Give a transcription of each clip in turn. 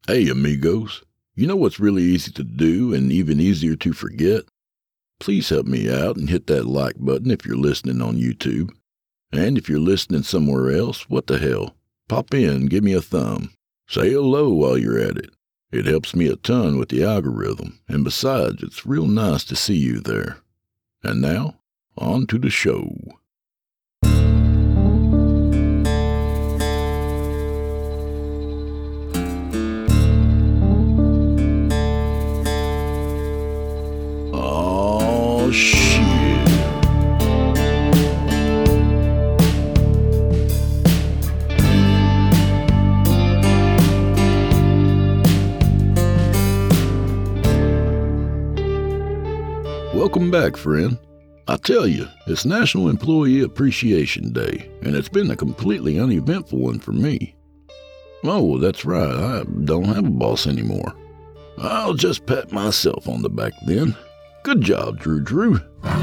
Hey, amigos. You know what's really easy to do and even easier to forget? Please help me out and hit that like button if you're listening on YouTube. And if you're listening somewhere else, what the hell? Pop in, give me a thumb. Say hello while you're at it. It helps me a ton with the algorithm, and besides, it's real nice to see you there. And now, on to the show. Oh, shit. Welcome back, friend. I tell you, it's National Employee Appreciation Day, and it's been a completely uneventful one for me. Oh, that's right, I don't have a boss anymore. I'll just pat myself on the back then. Good job, Drew.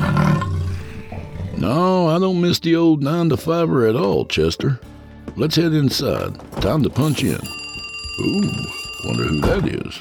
No, I don't miss the old 9-to-5er at all, Chester. Let's head inside. Time to punch in. Ooh, wonder who that is.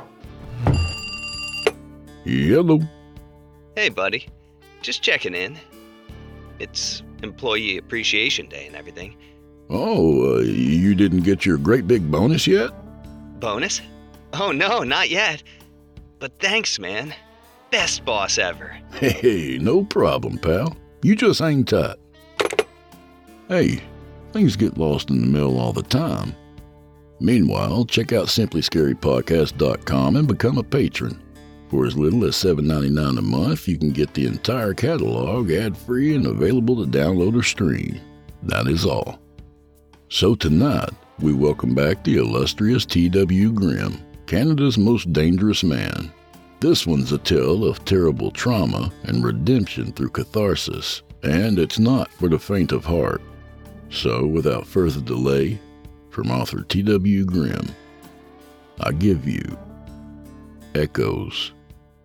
Hello. Hey, buddy. Just checking in. It's Employee Appreciation Day and everything. Oh, you didn't get your great big bonus yet? Bonus? Oh, no, not yet. But thanks, man. Best boss ever. Hey, no problem, pal. You just hang tight. Hey, things get lost in the mail all the time. Meanwhile, check out simplyscarypodcast.com and become a patron. For as little as $7.99 a month, you can get the entire catalog ad-free and available to download or stream. That is all. So tonight, we welcome back the illustrious T.W. Grimm, Canada's most dangerous man. This one's a tale of terrible trauma and redemption through catharsis, and it's not for the faint of heart. So, without further delay, from author T.W. Grimm, I give you Echoes.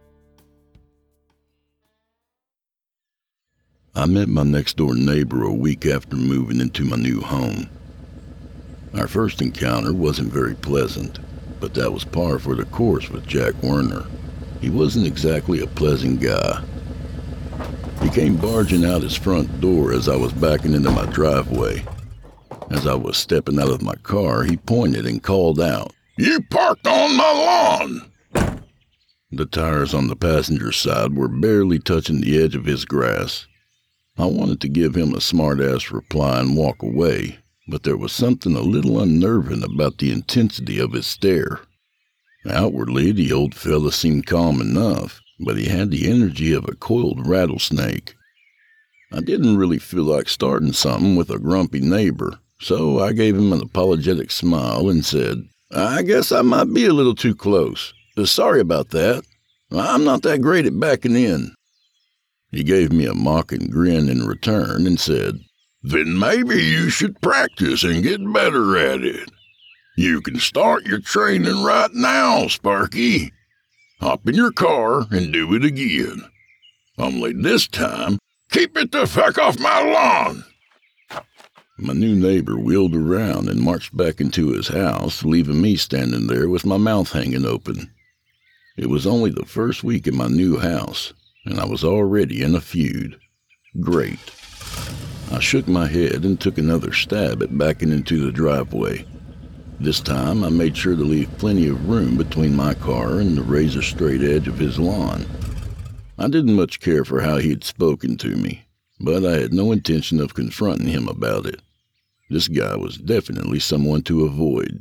I met my next-door neighbor a week after moving into my new home. Our first encounter wasn't very pleasant, but that was par for the course with Jack Werner. He wasn't exactly a pleasant guy. He came barging out his front door as I was backing into my driveway. As I was stepping out of my car, he pointed and called out, "You parked on my lawn!" The tires on the passenger side were barely touching the edge of his grass. I wanted to give him a smart-ass reply and walk away, but there was something a little unnerving about the intensity of his stare. Outwardly, the old fella seemed calm enough, but he had the energy of a coiled rattlesnake. I didn't really feel like starting something with a grumpy neighbor, so I gave him an apologetic smile and said, "I guess I might be a little too close. Sorry about that. I'm not that great at backing in." He gave me a mocking grin in return and said, "Then maybe you should practice and get better at it. You can start your training right now, Sparky. Hop in your car and do it again. Only this time, keep it the fuck off my lawn." My new neighbor wheeled around and marched back into his house, leaving me standing there with my mouth hanging open. It was only the first week in my new house, and I was already in a feud. Great. I shook my head and took another stab at backing into the driveway. This time, I made sure to leave plenty of room between my car and the razor-straight edge of his lawn. I didn't much care for how he had spoken to me, but I had no intention of confronting him about it. This guy was definitely someone to avoid.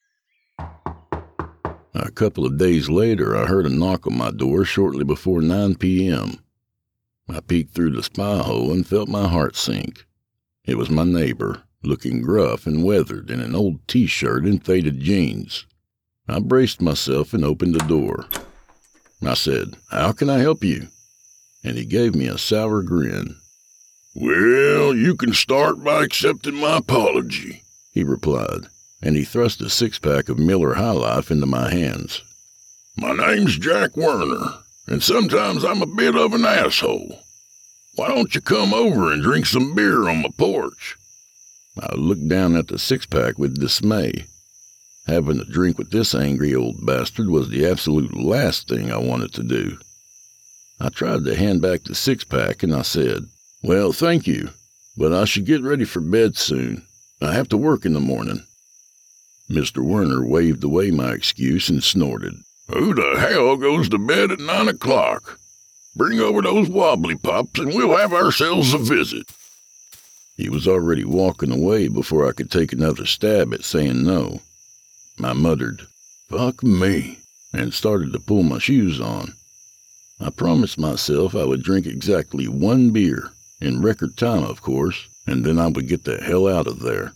A couple of days later, I heard a knock on my door shortly before 9 p.m. I peeked through the spy hole and felt my heart sink. It was my neighbor, looking gruff and weathered in an old T-shirt and faded jeans. I braced myself and opened the door. I said, "How can I help you?" And he gave me a sour grin. "Well, you can start by accepting my apology," he replied, and he thrust a six-pack of Miller High Life into my hands. "My name's Jack Werner, and sometimes I'm a bit of an asshole. Why don't you come over and drink some beer on my porch?" I looked down at the six-pack with dismay. Having a drink with this angry old bastard was the absolute last thing I wanted to do. I tried to hand back the six-pack and I said, "Well, thank you, but I should get ready for bed soon. I have to work in the morning." Mr. Werner waved away my excuse and snorted. "Who the hell goes to bed at 9 o'clock? Bring over those wobbly pops and we'll have ourselves a visit." He was already walking away before I could take another stab at saying no. I muttered, "Fuck me," and started to pull my shoes on. I promised myself I would drink exactly one beer, in record time of course, and then I would get the hell out of there.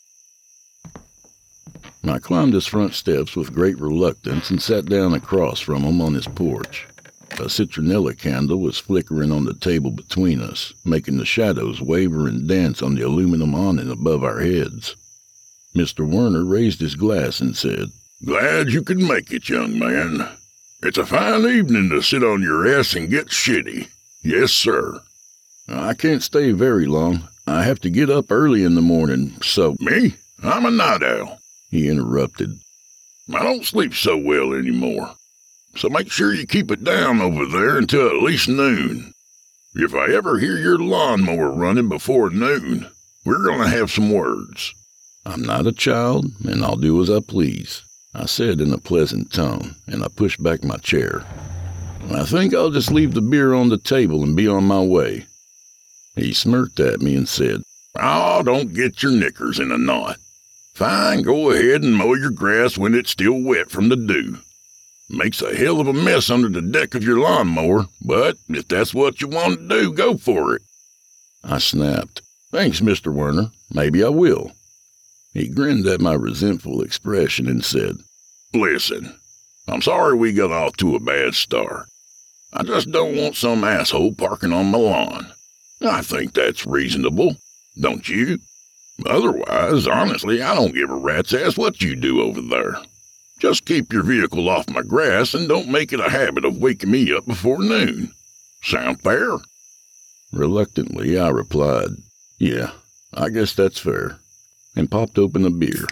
I climbed his front steps with great reluctance and sat down across from him on his porch. A citronella candle was flickering on the table between us, making the shadows waver and dance on the aluminum awning above our heads. Mr. Werner raised his glass and said, "Glad you could make it, young man. It's a fine evening to sit on your ass and get shitty. Yes, sir." "I can't stay very long. I have to get up early in the morning, so—" "Me? I'm a night owl," he interrupted. "I don't sleep so well anymore. So make sure you keep it down over there until at least noon. If I ever hear your lawnmower running before noon, we're going to have some words." "I'm not a child, and I'll do as I please," I said in a pleasant tone, and I pushed back my chair. "I think I'll just leave the beer on the table and be on my way." He smirked at me and said, "Oh, don't get your knickers in a knot. Fine, go ahead and mow your grass when it's still wet from the dew. Makes a hell of a mess under the deck of your lawnmower, but if that's what you want to do, go for it." I snapped, "Thanks, Mr. Werner. Maybe I will." He grinned at my resentful expression and said, "Listen, I'm sorry we got off to a bad start. I just don't want some asshole parking on my lawn. I think that's reasonable, don't you? Otherwise, honestly, I don't give a rat's ass what you do over there. Just keep your vehicle off my grass and don't make it a habit of waking me up before noon. Sound fair?" Reluctantly, I replied, "Yeah, I guess that's fair," and popped open a beer.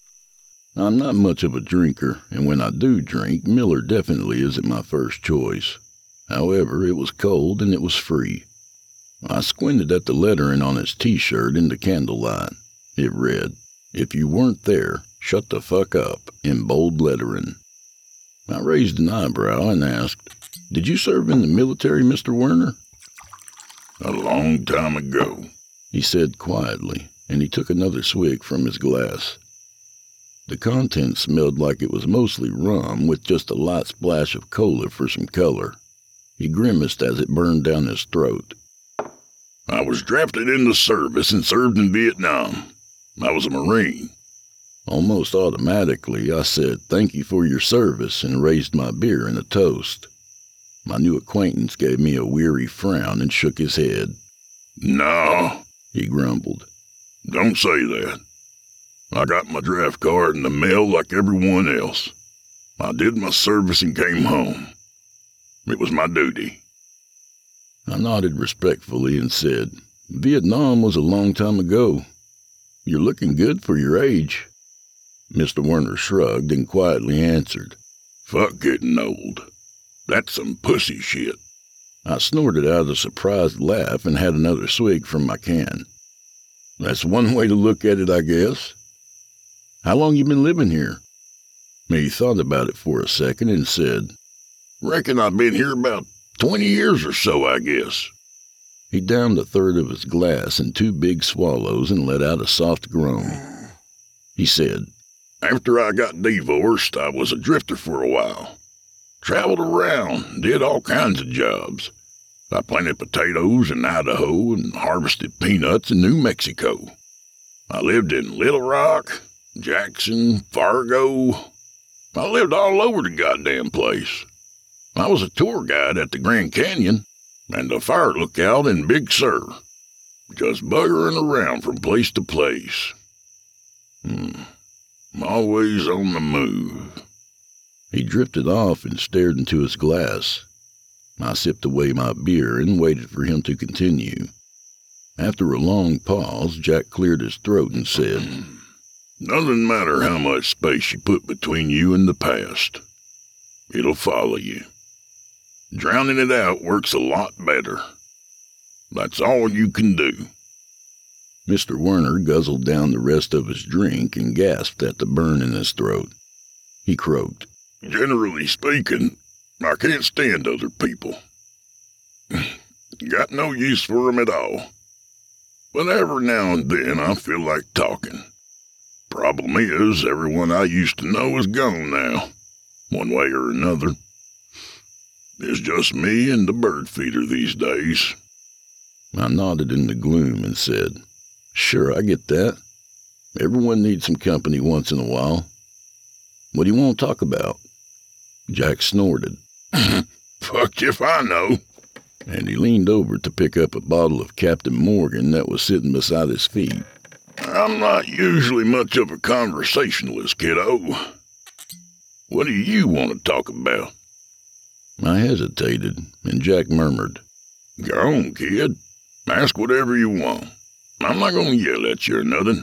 I'm not much of a drinker, and when I do drink, Miller definitely isn't my first choice. However, it was cold and it was free. I squinted at the lettering on his t-shirt in the candlelight. It read, "If you weren't there, shut the fuck up," in bold lettering. I raised an eyebrow and asked, "Did you serve in the military, Mr. Werner?" "A long time ago," he said quietly, and he took another swig from his glass. The contents smelled like it was mostly rum with just a light splash of cola for some color. He grimaced as it burned down his throat. "I was drafted in the service and served in Vietnam. I was a Marine." Almost automatically, I said, "Thank you for your service," and raised my beer in a toast. My new acquaintance gave me a weary frown and shook his head. "No," he grumbled. "Don't say that. I got my draft card in the mail like everyone else. I did my service and came home. It was my duty." I nodded respectfully and said, "Vietnam was a long time ago. You're looking good for your age." Mr. Werner shrugged and quietly answered, "Fuck getting old. That's some pussy shit." I snorted out a surprised laugh and had another swig from my can. "That's one way to look at it, I guess. How long you been living here?" He thought about it for a second and said, "Reckon I've been here about 20 years or so, I guess." He downed a third of his glass in 2 big swallows and let out a soft groan. He said, "After I got divorced, I was a drifter for a while. Traveled around, did all kinds of jobs. I planted potatoes in Idaho and harvested peanuts in New Mexico. I lived in Little Rock, Jackson, Fargo. I lived all over the goddamn place. I was a tour guide at the Grand Canyon and a fire lookout in Big Sur. Just buggering around from place to place. Always on the move." He drifted off and stared into his glass. I sipped away my beer and waited for him to continue. After a long pause, Jack cleared his throat and said, Doesn't matter how much space you put between you and the past. It'll follow you. Drowning it out works a lot better. That's all you can do." Mr. Werner guzzled down the rest of his drink and gasped at the burn in his throat. He croaked, "Generally speaking, I can't stand other people. Got no use for 'em at all. But every now and then I feel like talking. Problem is, everyone I used to know is gone now, one way or another. It's just me and the bird feeder these days." I nodded in the gloom and said, "Sure, I get that. Everyone needs some company once in a while. What do you want to talk about?" Jack snorted. "Fuck if I know." And he leaned over to pick up a bottle of Captain Morgan that was sitting beside his feet. "I'm not usually much of a conversationalist, kiddo. What do you want to talk about?" I hesitated, and Jack murmured, "Go on, kid. Ask whatever you want. I'm not going to yell at you or nothing."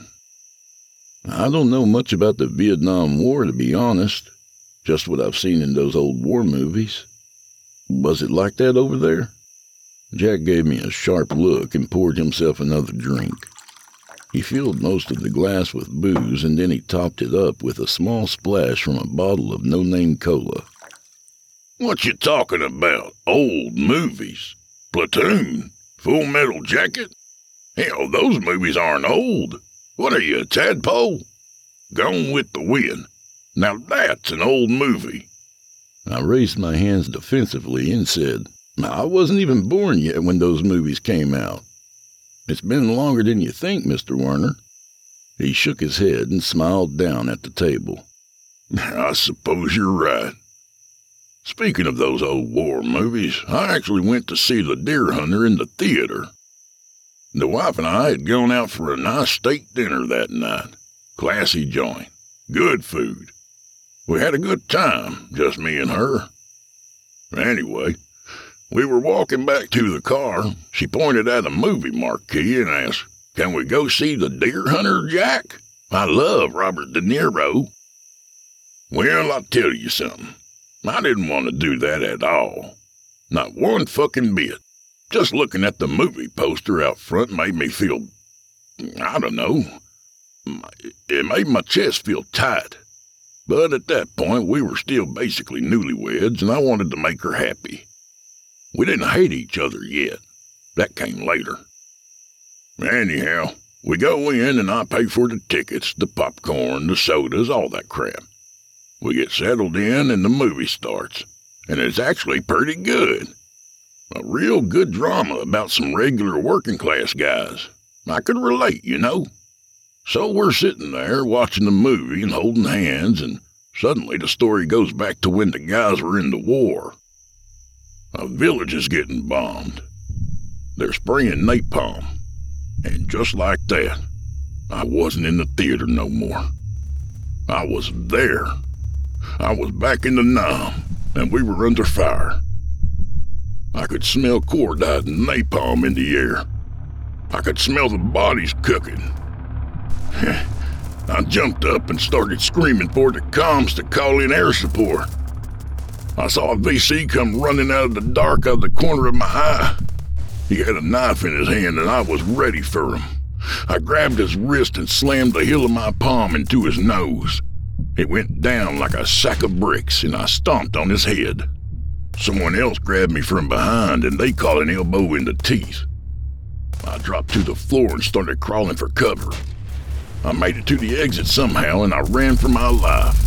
"I don't know much about the Vietnam War, to be honest. Just what I've seen in those old war movies. Was it like that over there?" Jack gave me a sharp look and poured himself another drink. He filled most of the glass with booze, and then he topped it up with a small splash from a bottle of no-name cola. "What you talking about? Old movies? Platoon? Full Metal Jacket? Hell, those movies aren't old. What are you, a tadpole? Gone with the Wind. Now that's an old movie." I raised my hands defensively and said, "I wasn't even born yet when those movies came out. It's been longer than you think, Mr. Werner." He shook his head and smiled down at the table. "I suppose you're right. Speaking of those old war movies, I actually went to see The Deer Hunter in the theater. The wife and I had gone out for a nice steak dinner that night. Classy joint. Good food. We had a good time, just me and her. Anyway, we were walking back to the car. She pointed at a movie marquee and asked, 'Can we go see The Deer Hunter, Jack? I love Robert De Niro.' Well, I'll tell you something. I didn't want to do that at all. Not one fucking bit. Just looking at the movie poster out front made me feel, I don't know. It made my chest feel tight. But at that point, we were still basically newlyweds, and I wanted to make her happy. We didn't hate each other yet. That came later. Anyhow, we go in, and I pay for the tickets, the popcorn, the sodas, all that crap. We get settled in, and the movie starts, and it's actually pretty good. A real good drama about some regular working-class guys. I could relate, you know. So we're sitting there watching the movie and holding hands, and suddenly the story goes back to when the guys were in the war. A village is getting bombed. They're spraying napalm. And just like that, I wasn't in the theater no more. I was there. I was back in the Nam, and we were under fire. I could smell cordite and napalm in the air. I could smell the bodies cooking. I jumped up and started screaming for the comms to call in air support. I saw a VC come running out of the dark out of the corner of my eye. He had a knife in his hand, and I was ready for him. I grabbed his wrist and slammed the heel of my palm into his nose. It went down like a sack of bricks, and I stomped on his head. Someone else grabbed me from behind, and they caught an elbow in the teeth. I dropped to the floor and started crawling for cover. I made it to the exit somehow, and I ran for my life.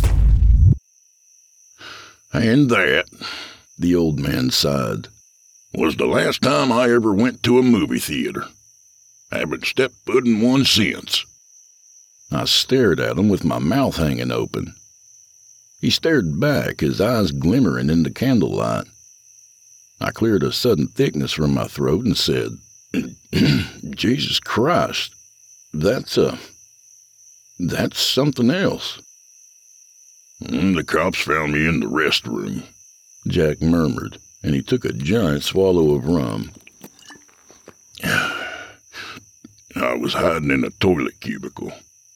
And that, the old man sighed, was the last time I ever went to a movie theater. I haven't stepped foot in one since. I stared at him with my mouth hanging open. He stared back, his eyes glimmering in the candlelight. I cleared a sudden thickness from my throat and said, Jesus Christ, that's something else. The cops found me in the restroom, Jack murmured, and he took a giant swallow of rum. I was hiding in a toilet cubicle.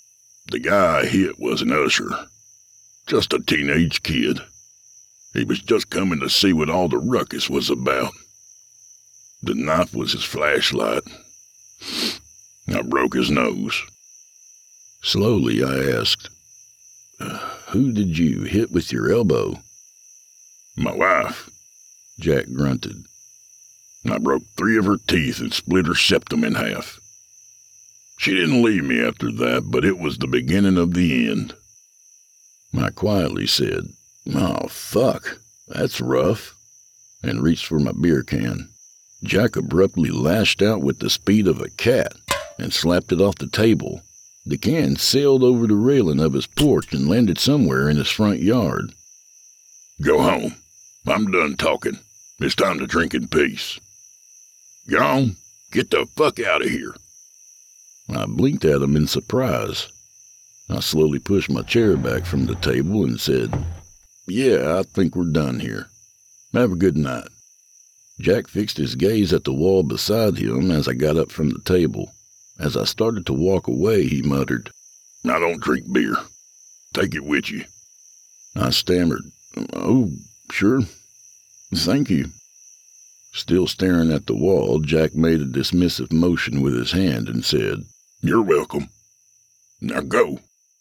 The guy I hit was an usher. Just a teenage kid. He was just coming to see what all the ruckus was about. The knife was his flashlight. I broke his nose. Slowly I asked, "Who did you hit with your elbow?" "My wife," Jack grunted. "I broke 3 of her teeth and split her septum in half. She didn't leave me after that, but it was the beginning of the end." I quietly said, "Oh, fuck, that's rough," and reached for my beer can. Jack abruptly lashed out with the speed of a cat and slapped it off the table. The can sailed over the railing of his porch and landed somewhere in his front yard. "Go home. I'm done talking. It's time to drink in peace. Go on. Get the fuck out of here." I blinked at him in surprise. I slowly pushed my chair back from the table and said, "Yeah, I think we're done here. Have a good night." Jack fixed his gaze at the wall beside him as I got up from the table. As I started to walk away, he muttered, "I don't drink beer. Take it with you." I stammered, "Oh, sure. Thank you." Still staring at the wall, Jack made a dismissive motion with his hand and said, "You're welcome. Now go."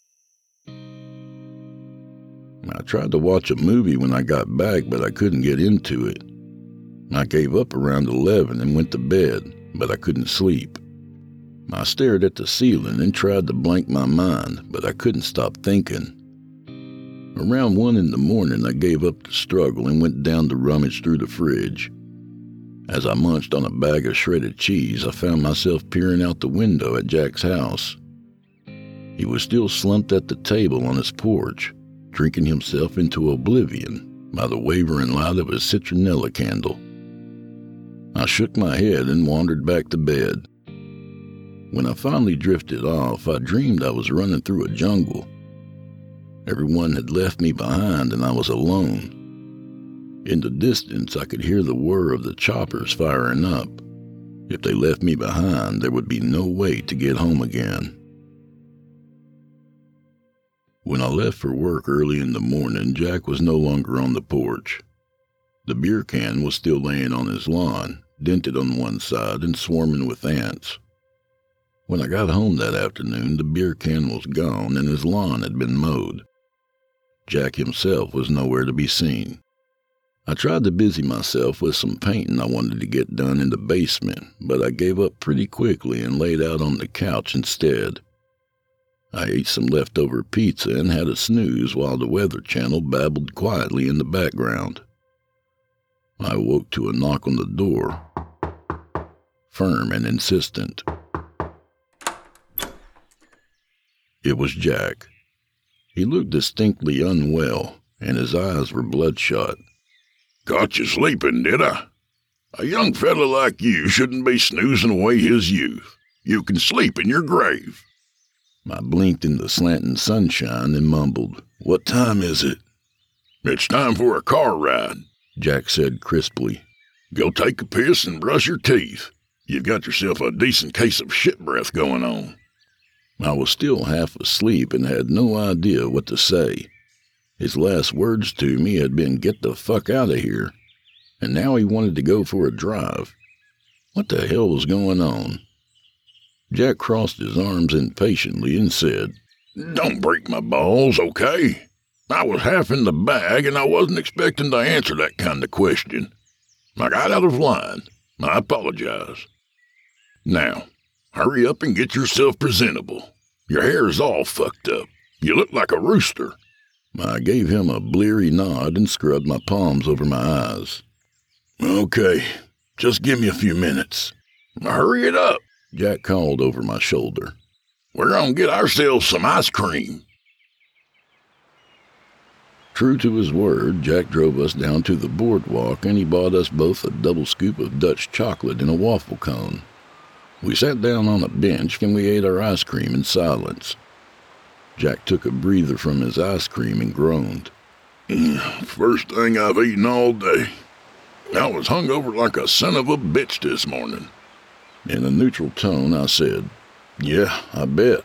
I tried to watch a movie when I got back, but I couldn't get into it. I gave up around 11 and went to bed, but I couldn't sleep. I stared at the ceiling and tried to blank my mind, but I couldn't stop thinking. Around 1 in the morning, I gave up the struggle and went down to rummage through the fridge. As I munched on a bag of shredded cheese, I found myself peering out the window at Jack's house. He was still slumped at the table on his porch, drinking himself into oblivion by the wavering light of his citronella candle. I shook my head and wandered back to bed. When I finally drifted off, I dreamed I was running through a jungle. Everyone had left me behind and I was alone. In the distance, I could hear the whir of the choppers firing up. If they left me behind, there would be no way to get home again. When I left for work early in the morning, Jack was no longer on the porch. The beer can was still laying on his lawn, dented on one side and swarming with ants. When I got home that afternoon, the beer can was gone and his lawn had been mowed. Jack himself was nowhere to be seen. I tried to busy myself with some painting I wanted to get done in the basement, but I gave up pretty quickly and laid out on the couch instead. I ate some leftover pizza and had a snooze while the Weather Channel babbled quietly in the background. I awoke to a knock on the door, firm and insistent. It was Jack. He looked distinctly unwell, and his eyes were bloodshot. "Caught you sleeping, did I? A young fella like you shouldn't be snoozing away his youth. You can sleep in your grave." I blinked in the slanting sunshine and mumbled, "What time is it?" "It's time for a car ride," Jack said crisply. "Go take a piss and brush your teeth. You've got yourself a decent case of shit breath going on." I was still half asleep and had no idea what to say. His last words to me had been, "Get the fuck out of here," and now he wanted to go for a drive. What the hell was going on? Jack crossed his arms impatiently and said, "Don't break my balls, okay? I was half in the bag and I wasn't expecting to answer that kind of question. I got out of line. I apologize. Now, hurry up and get yourself presentable. Your hair's all fucked up. You look like a rooster." I gave him a bleary nod and scrubbed my palms over my eyes. "Okay, just give me a few minutes." "Hurry it up," Jack called over my shoulder. "We're gonna get ourselves some ice cream." True to his word, Jack drove us down to the boardwalk and he bought us both a double scoop of Dutch chocolate and a waffle cone. We sat down on a bench and we ate our ice cream in silence. Jack took a breather from his ice cream and groaned. "First thing I've eaten all day. I was hungover like a son of a bitch this morning." In a neutral tone, I said, "Yeah, I bet,"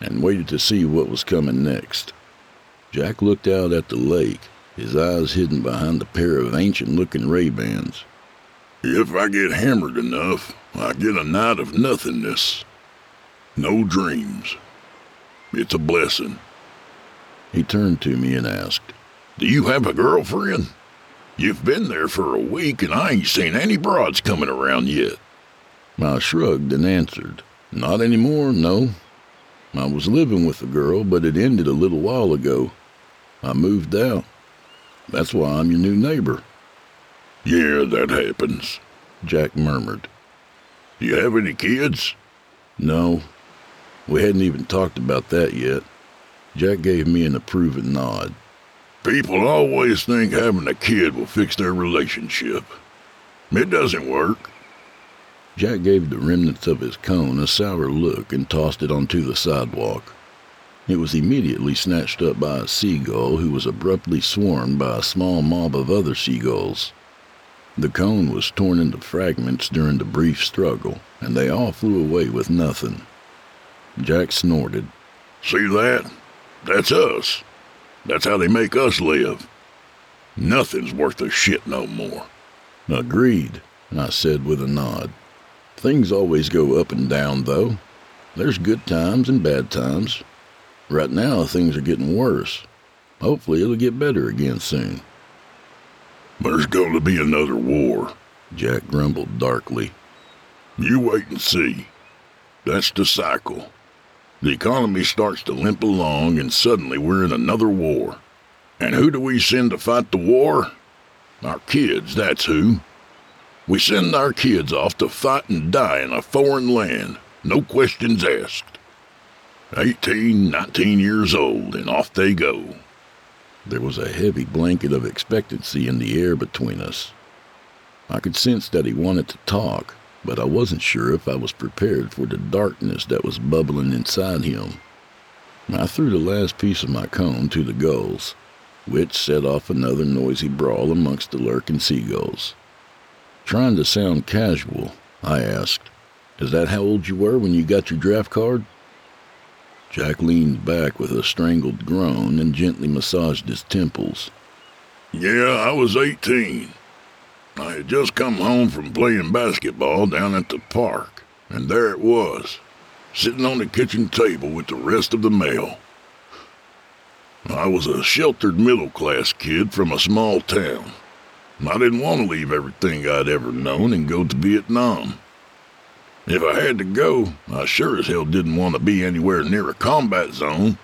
and waited to see what was coming next. Jack looked out at the lake, his eyes hidden behind a pair of ancient-looking Ray-Bans. "If I get hammered enough, I get a night of nothingness. No dreams. It's a blessing." He turned to me and asked, "Do you have a girlfriend? You've been there for a week and I ain't seen any broads coming around yet." I shrugged and answered, "Not anymore, no. I was living with a girl, but it ended a little while ago. I moved out. That's why I'm your new neighbor." "Yeah, that happens," Jack murmured. "Do you have any kids?" "No. We hadn't even talked about that yet." Jack gave me an approving nod. "People always think having a kid will fix their relationship. It doesn't work." Jack gave the remnants of his cone a sour look and tossed it onto the sidewalk. It was immediately snatched up by a seagull who was abruptly swarmed by a small mob of other seagulls. The cone was torn into fragments during the brief struggle, and they all flew away with nothing. Jack snorted. "See that? That's us. That's how they make us live. Nothing's worth a shit no more." "Agreed," I said with a nod. "Things always go up and down, though. There's good times and bad times. Right now, things are getting worse. Hopefully, it'll get better again soon." "There's going to be another war," Jack grumbled darkly. "You wait and see. That's the cycle. The economy starts to limp along, and suddenly we're in another war. And who do we send to fight the war? Our kids, that's who. We send our kids off to fight and die in a foreign land, no questions asked. 18, 19 years old, and off they go." There was a heavy blanket of expectancy in the air between us. I could sense that he wanted to talk, but I wasn't sure if I was prepared for the darkness that was bubbling inside him. I threw the last piece of my cone to the gulls, which set off another noisy brawl amongst the lurking seagulls. Trying to sound casual, I asked, "Is that how old you were when you got your draft card?" Jack leaned back with a strangled groan and gently massaged his temples. "Yeah, I was 18. I had just come home from playing basketball down at the park, and there it was, sitting on the kitchen table with the rest of the mail. I was a sheltered middle-class kid from a small town. I didn't want to leave everything I'd ever known and go to Vietnam. If I had to go, I sure as hell didn't want to be anywhere near a combat zone.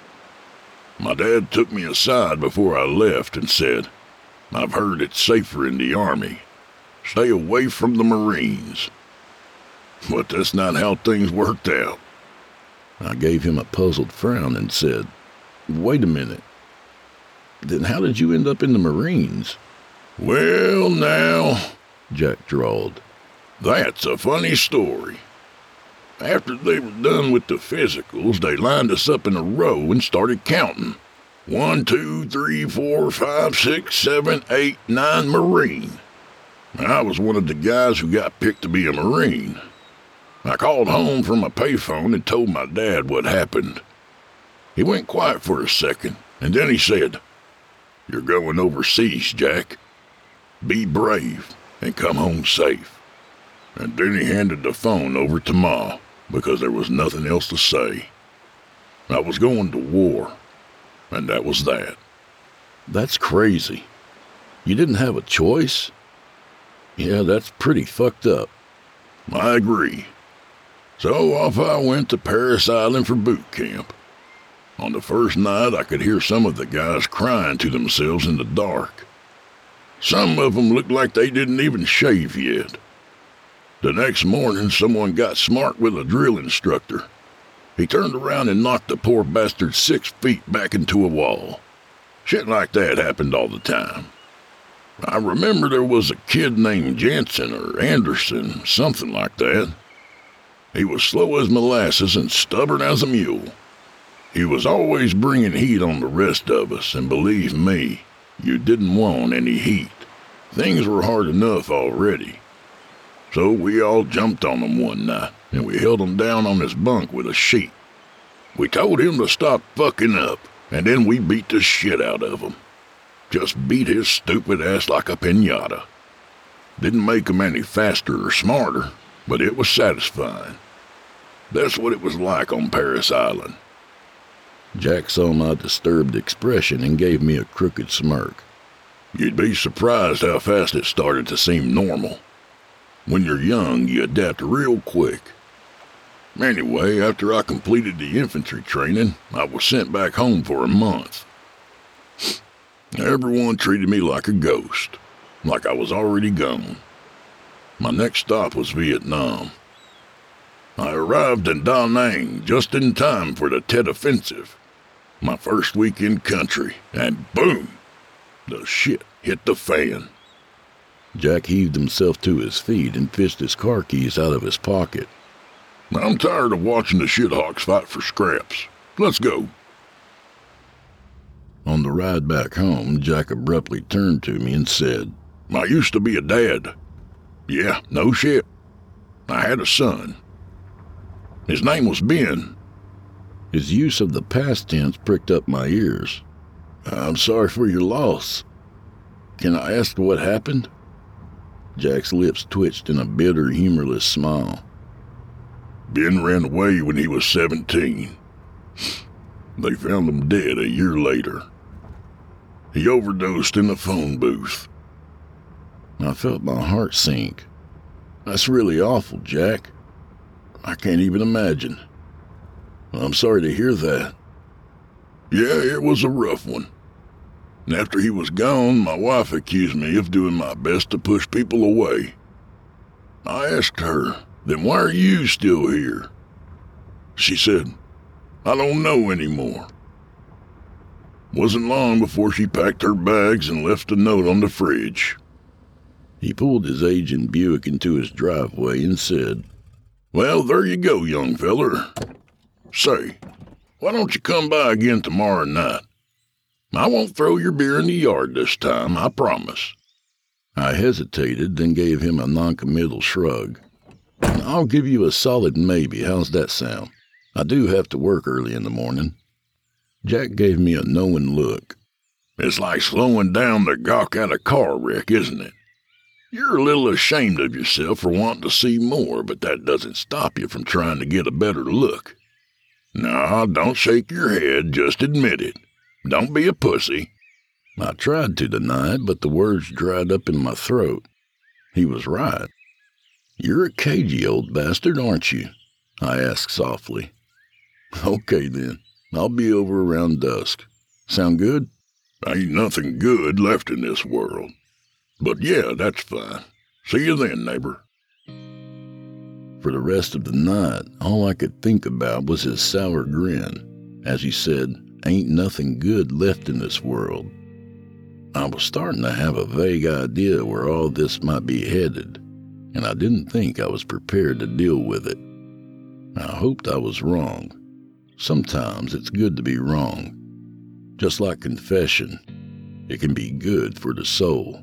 My dad took me aside before I left and said, 'I've heard it's safer in the Army. Stay away from the Marines.' But that's not how things worked out." I gave him a puzzled frown and said, "Wait a minute. Then how did you end up in the Marines?" "Well, now," Jack drawled, "that's a funny story. After they were done with the physicals, they lined us up in a row and started counting. 1, 2, 3, 4, 5, 6, 7, 8, 9 Marine. I was one of the guys who got picked to be a Marine. I called home from a payphone and told my dad what happened. He went quiet for a second, and then he said, 'You're going overseas, Jack. Be brave and come home safe.' And then he handed the phone over to Ma, because there was nothing else to say. I was going to war, and that was that." "That's crazy. You didn't have a choice?" "Yeah, that's pretty fucked up." "I agree. So off I went to Paris Island for boot camp. On the first night, I could hear some of the guys crying to themselves in the dark. Some of them looked like they didn't even shave yet. The next morning, someone got smart with a drill instructor. He turned around and knocked the poor bastard 6 feet back into a wall. Shit like that happened all the time. I remember there was a kid named Jensen or Anderson, something like that. He was slow as molasses and stubborn as a mule. He was always bringing heat on the rest of us, and believe me, you didn't want any heat. Things were hard enough already. So we all jumped on him one night, and we held him down on his bunk with a sheet. We told him to stop fucking up, and then we beat the shit out of him. Just beat his stupid ass like a piñata. Didn't make him any faster or smarter, but it was satisfying. That's what it was like on Paris Island. Jack saw my disturbed expression and gave me a crooked smirk. You'd be surprised how fast it started to seem normal. When you're young, you adapt real quick. Anyway, after I completed the infantry training, I was sent back home for a month. Everyone treated me like a ghost, like I was already gone. My next stop was Vietnam. I arrived in Da Nang just in time for the Tet Offensive, my first week in country, and boom, the shit hit the fan. Jack heaved himself to his feet and fished his car keys out of his pocket. I'm tired of watching the shithawks fight for scraps. Let's go. On the ride back home, Jack abruptly turned to me and said, I used to be a dad. Yeah, no shit. I had a son. His name was Ben. His use of the past tense pricked up my ears. I'm sorry for your loss. Can I ask what happened? Jack's lips twitched in a bitter, humorless smile. Ben ran away when he was 17. They found him dead a year later. He overdosed in the phone booth. I felt my heart sink. That's really awful, Jack. I can't even imagine. I'm sorry to hear that. Yeah, it was a rough one. After he was gone, my wife accused me of doing my best to push people away. I asked her, then why are you still here? She said, I don't know anymore. Wasn't long before she packed her bags and left a note on the fridge. He pulled his aging Buick into his driveway and said, Well, there you go, young feller. Say, why don't you come by again tomorrow night? I won't throw your beer in the yard this time, I promise. I hesitated, then gave him a noncommittal shrug. I'll give you a solid maybe. How's that sound? I do have to work early in the morning. Jack gave me a knowing look. It's like slowing down to gawk at a car wreck, isn't it? You're a little ashamed of yourself for wanting to see more, but that doesn't stop you from trying to get a better look. No, don't shake your head, just admit it. Don't be a pussy. I tried to deny it, but the words dried up in my throat. He was right. You're a cagey old bastard, aren't you? I asked softly. Okay then, I'll be over around dusk. Sound good? Ain't nothing good left in this world. But yeah, that's fine. See you then, neighbor. For the rest of the night, all I could think about was his sour grin, as he said, ain't nothing good left in this world. I was starting to have a vague idea where all this might be headed, and I didn't think I was prepared to deal with it. I hoped I was wrong. Sometimes it's good to be wrong. Just like confession, it can be good for the soul.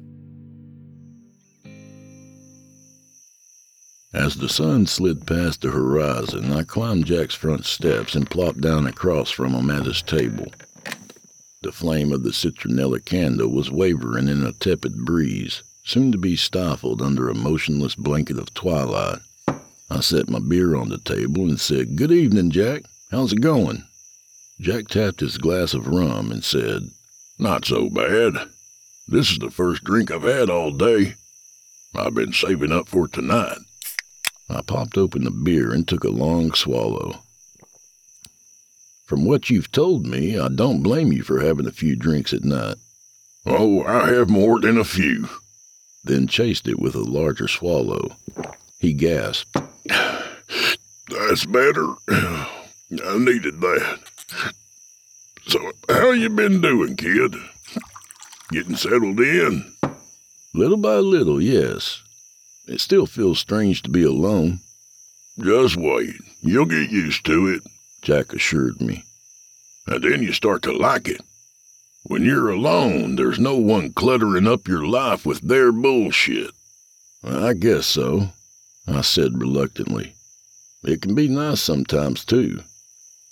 As the sun slid past the horizon, I climbed Jack's front steps and plopped down across from him at his table. The flame of the citronella candle was wavering in a tepid breeze, soon to be stifled under a motionless blanket of twilight. I set my beer on the table and said, Good evening, Jack. How's it going? Jack tapped his glass of rum and said, Not so bad. This is the first drink I've had all day. I've been saving up for tonight. I popped open the beer and took a long swallow. From what you've told me, I don't blame you for having a few drinks at night. Oh, I have more than a few. Then chased it with a larger swallow. He gasped. That's better. I needed that. So, how you been doing, kid? Getting settled in? Little by little, yes. It still feels strange to be alone. Just wait. You'll get used to it, Jack assured me. And then you start to like it. When you're alone, there's no one cluttering up your life with their bullshit. I guess so, I said reluctantly. It can be nice sometimes, too.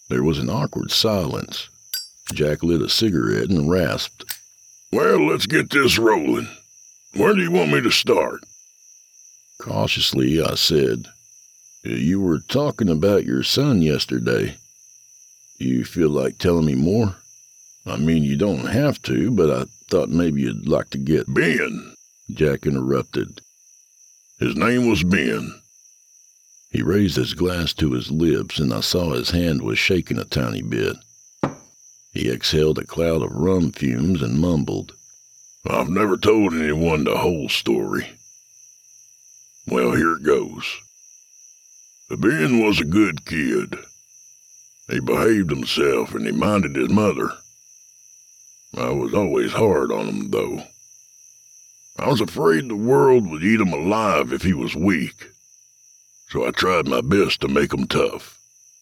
There was an awkward silence. Jack lit a cigarette and rasped, "Well, let's get this rolling. Where do you want me to start?" Cautiously, I said, "You were talking about your son yesterday. You feel like telling me more? I mean, you don't have to, but I thought maybe you'd like to get—" "Ben," Jack interrupted. "His name was Ben." He raised his glass to his lips, and I saw his hand was shaking a tiny bit. He exhaled a cloud of rum fumes and mumbled, "I've never told anyone the whole story. Well, here it goes. Ben was a good kid. He behaved himself and he minded his mother. I was always hard on him, though. I was afraid the world would eat him alive if he was weak, so I tried my best to make him tough.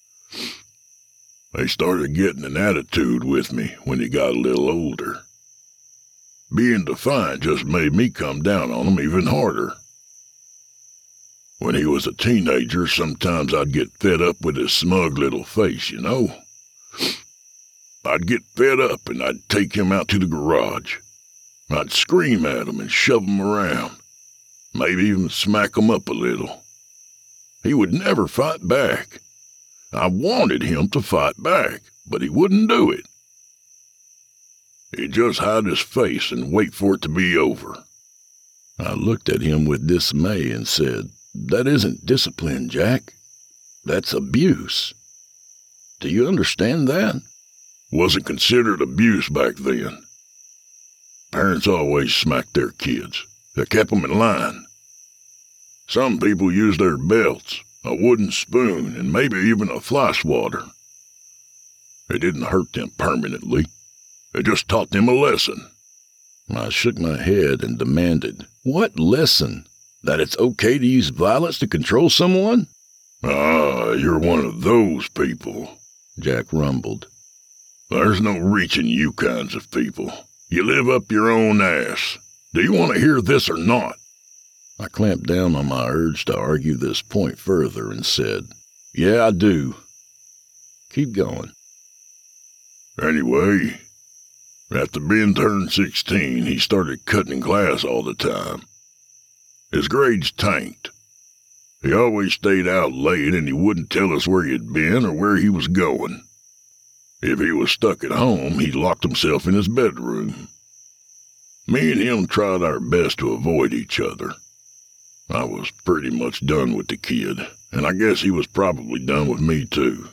He started getting an attitude with me when he got a little older. Being defiant just made me come down on him even harder. When he was a teenager, sometimes I'd get fed up with his smug little face, you know. I'd get fed up and I'd take him out to the garage. I'd scream at him and shove him around, maybe even smack him up a little. He would never fight back. I wanted him to fight back, but he wouldn't do it. He'd just hide his face and wait for it to be over." I looked at him with dismay and said, "That isn't discipline, Jack. That's abuse. Do you understand that?" "Wasn't considered abuse back then. Parents always smacked their kids. They kept them in line. Some people used their belts, a wooden spoon, and maybe even a fly swatter. It didn't hurt them permanently. It just taught them a lesson." I shook my head and demanded, "What lesson? That it's okay to use violence to control someone?" "Ah, you're one of those people," Jack rumbled. "There's no reaching you kinds of people. You live up your own ass. Do you want to hear this or not?" I clamped down on my urge to argue this point further and said, "Yeah, I do. Keep going." "Anyway, after Ben turned 16, he started cutting class all the time. His grades tanked. He always stayed out late and he wouldn't tell us where he'd been or where he was going. If he was stuck at home, he locked himself in his bedroom. Me and him tried our best to avoid each other. I was pretty much done with the kid, and I guess he was probably done with me too.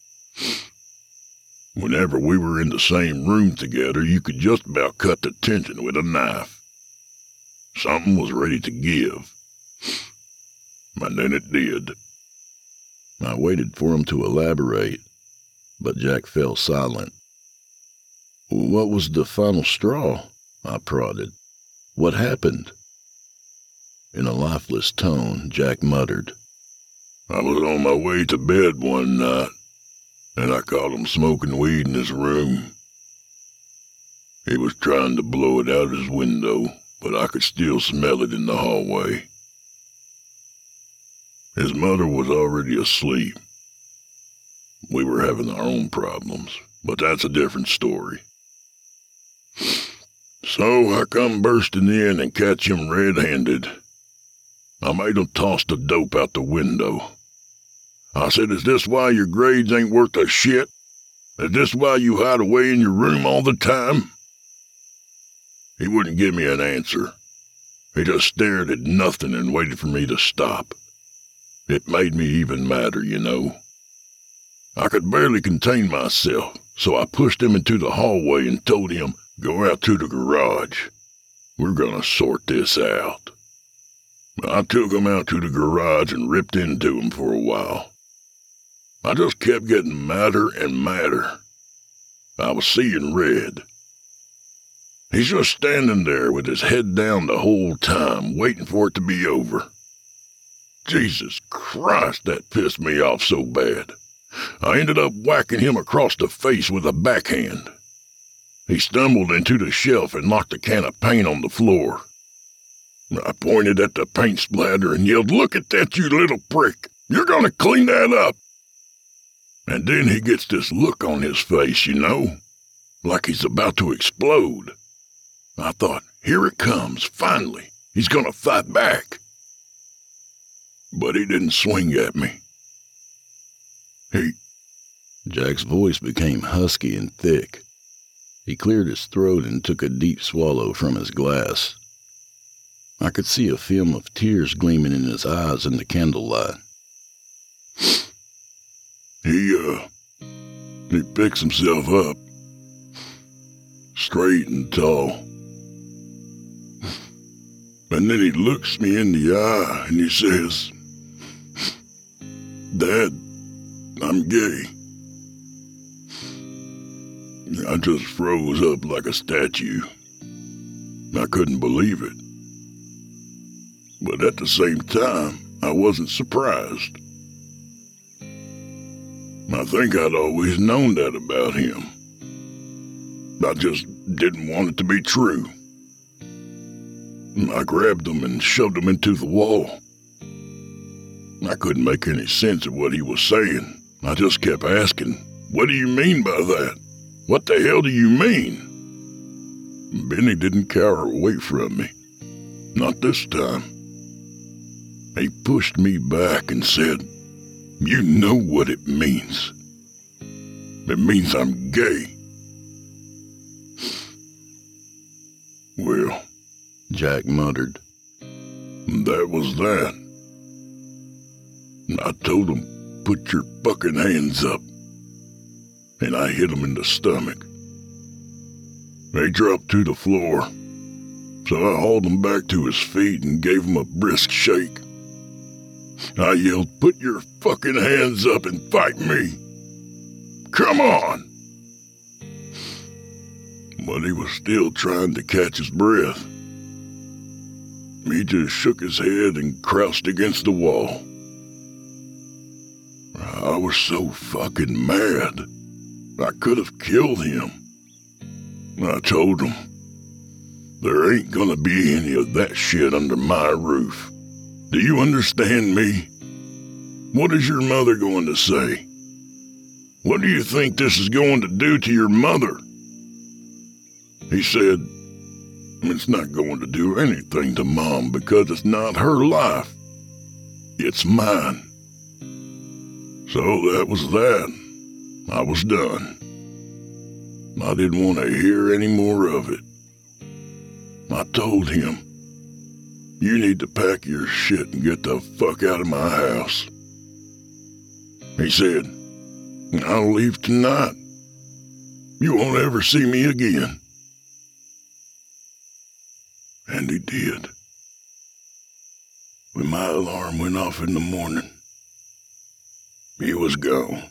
Whenever we were in the same room together, you could just about cut the tension with a knife. Something was ready to give. And then it did." I waited for him to elaborate, but Jack fell silent. "What was the final straw?" I prodded. "What happened?" In a lifeless tone, Jack muttered, "I was on my way to bed one night, and I caught him smoking weed in his room. He was trying to blow it out his window, but I could still smell it in the hallway. His mother was already asleep. We were having our own problems, but that's a different story. So I come bursting in and catch him red-handed. I made him toss the dope out the window. I said, 'Is this why your grades ain't worth a shit? Is this why you hide away in your room all the time?' He wouldn't give me an answer. He just stared at nothing and waited for me to stop. It made me even madder, you know. I could barely contain myself, so I pushed him into the hallway and told him, 'Go out to the garage. We're gonna sort this out.' I took him out to the garage and ripped into him for a while. I just kept getting madder and madder. I was seeing red. He's just standing there with his head down the whole time, waiting for it to be over. Jesus Christ, that pissed me off so bad. I ended up whacking him across the face with a backhand. He stumbled into the shelf and knocked a can of paint on the floor. I pointed at the paint splatter and yelled, 'Look at that, you little prick! You're gonna clean that up!' And then he gets this look on his face, like he's about to explode. I thought, here it comes, finally. He's gonna fight back. But he didn't swing at me. Jack's voice became husky and thick. He cleared his throat and took a deep swallow from his glass. I could see a film of tears gleaming in his eyes in the candlelight. He picks himself up, straight and tall. And then he looks me in the eye and he says, "Dad, I'm gay." I just froze up like a statue. I couldn't believe it. But at the same time, I wasn't surprised. I think I'd always known that about him. I just didn't want it to be true. I grabbed him and shoved him into the wall. I couldn't make any sense of what he was saying. I just kept asking, "What do you mean by that? What the hell do you mean?" Benny didn't cower away from me. Not this time. He pushed me back and said, "You know what it means. It means I'm gay." "Well," Jack muttered. "that was that." I told him, "Put your fucking hands up." And I hit him in the stomach. He dropped to the floor, so I hauled him back to his feet and gave him a brisk shake. I yelled, "Put your fucking hands up and fight me. Come on!" But he was still trying to catch his breath. He just shook his head and crouched against the wall. I was so fucking mad. I could have killed him. I told him, "There ain't gonna be any of that shit under my roof. Do you understand me? What is your mother going to say? What do you think this is going to do to your mother?" He said, "It's not going to do anything to Mom because it's not her life. It's mine." So that was that. I was done. I didn't want to hear any more of it. I told him, "You need to pack your shit and get the fuck out of my house." He said, "I'll leave tonight. You won't ever see me again." And he did. When my alarm went off in the morning, he was gone.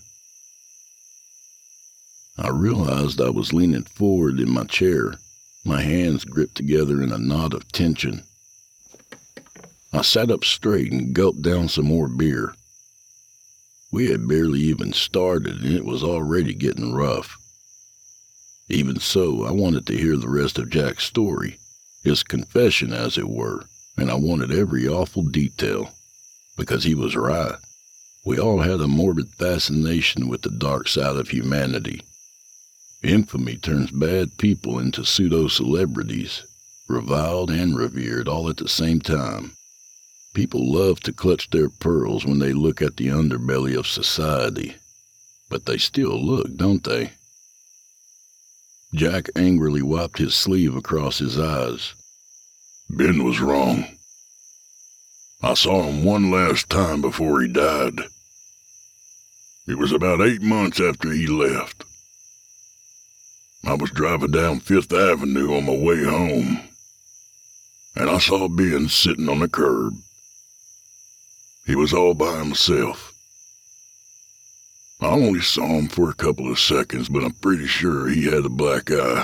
I realized I was leaning forward in my chair, my hands gripped together in a knot of tension. I sat up straight and gulped down some more beer. We had barely even started and it was already getting rough. Even so, I wanted to hear the rest of Jack's story, his confession as it were, and I wanted every awful detail, because he was right. We all had a morbid fascination with the dark side of humanity. Infamy turns bad people into pseudo-celebrities, reviled and revered all at the same time. People love to clutch their pearls when they look at the underbelly of society. But they still look, don't they? Jack angrily wiped his sleeve across his eyes. Ben was wrong. I saw him one last time before he died. It was about 8 months after he left. I was driving down Fifth Avenue on my way home, and I saw Ben sitting on the curb. He was all by himself. I only saw him for a couple of seconds, but I'm pretty sure he had a black eye.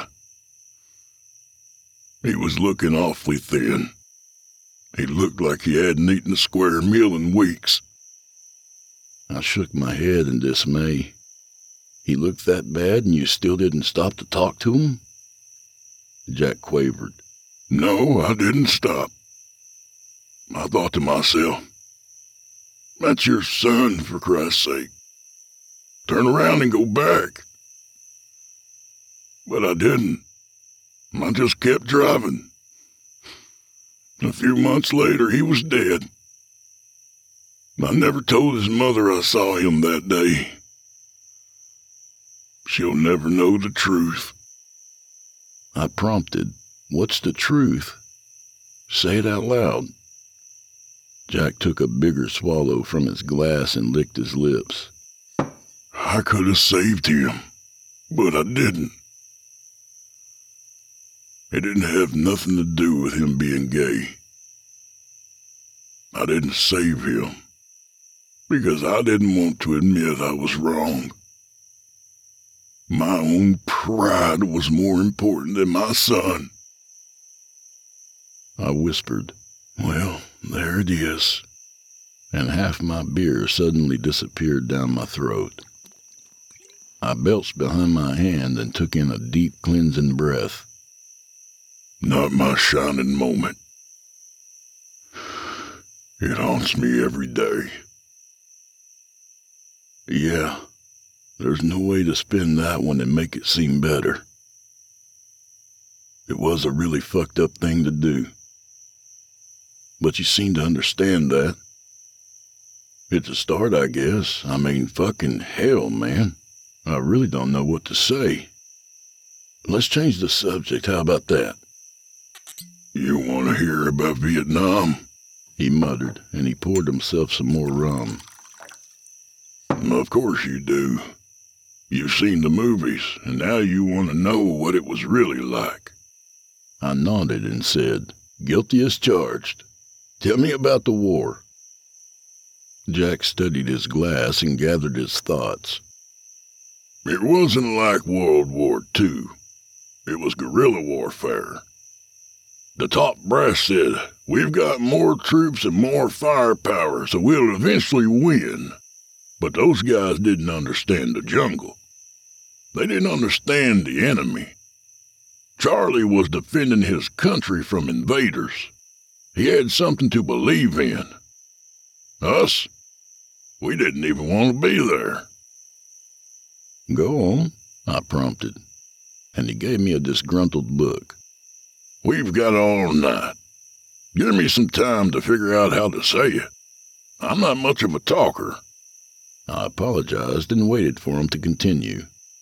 He was looking awfully thin. He looked like he hadn't eaten a square meal in weeks. I shook my head in dismay. He looked that bad and you still didn't stop to talk to him? Jack quavered. No, I didn't stop. I thought to myself, that's your son, for Christ's sake. turn around and go back. But I didn't. I just kept driving. A few months later, he was dead. I never told his mother I saw him that day. She'll never know the truth. I prompted, "What's the truth? Say it out loud." Jack took a bigger swallow from his glass and licked his lips. I could have saved him, but I didn't. It didn't have nothing to do with him being gay. I didn't save him because I didn't want to admit I was wrong. My own pride was more important than my son. I whispered, "Well, there it is," and half my beer suddenly disappeared down my throat. I belched behind my hand and took in a deep, cleansing breath. Not my shining moment. It haunts me every day. Yeah, there's no way to spin that one and make it seem better. It was a really fucked up thing to do. But you seem to understand that. It's a start, I guess. I mean, fucking hell, man. I really don't know what to say. Let's change the subject, how about that? You want to hear about Vietnam? He muttered, and he poured himself some more rum. Of course you do. You've seen the movies, and now you want to know what it was really like. I nodded and said, "Guilty as charged. Tell me about the war." Jack studied his glass and gathered his thoughts. It wasn't like World War II. It was guerrilla warfare. The top brass said, "We've got more troops and more firepower, so we'll eventually win." But those guys didn't understand the jungle. They didn't understand the enemy. Charlie was defending his country from invaders. He had something to believe in. Us? We didn't even want to be there. "Go on," I prompted, and he gave me a disgruntled look. We've got all night. Give me some time to figure out how to say it. I'm not much of a talker. I apologized and waited for him to continue.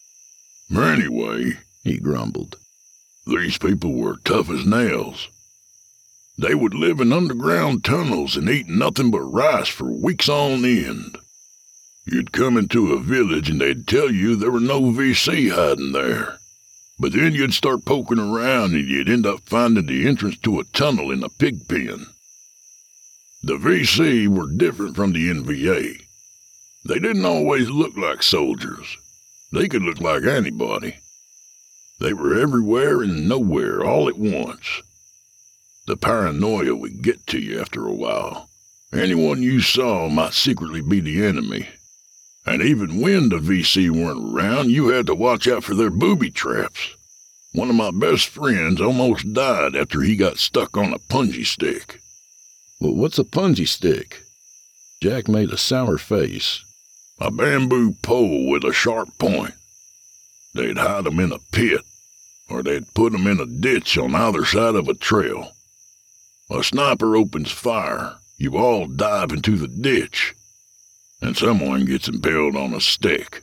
Anyway, he grumbled, these people were tough as nails. They would live in underground tunnels and eat nothing but rice for weeks on end. You'd come into a village and they'd tell you there were no VC hiding there. But then you'd start poking around and you'd end up finding the entrance to a tunnel in a pig pen. The VC were different from the NVA. They didn't always look like soldiers. They could look like anybody. They were everywhere and nowhere all at once. The paranoia would get to you after a while. Anyone you saw might secretly be the enemy. And even when the VC weren't around, you had to watch out for their booby traps. One of my best friends almost died after he got stuck on a punji stick. "Well, what's a punji stick?" Jack made a sour face. A bamboo pole with a sharp point. They'd hide 'em in a pit, or they'd put 'em in a ditch on either side of a trail. A sniper opens fire, you all dive into the ditch, and someone gets impaled on a stick.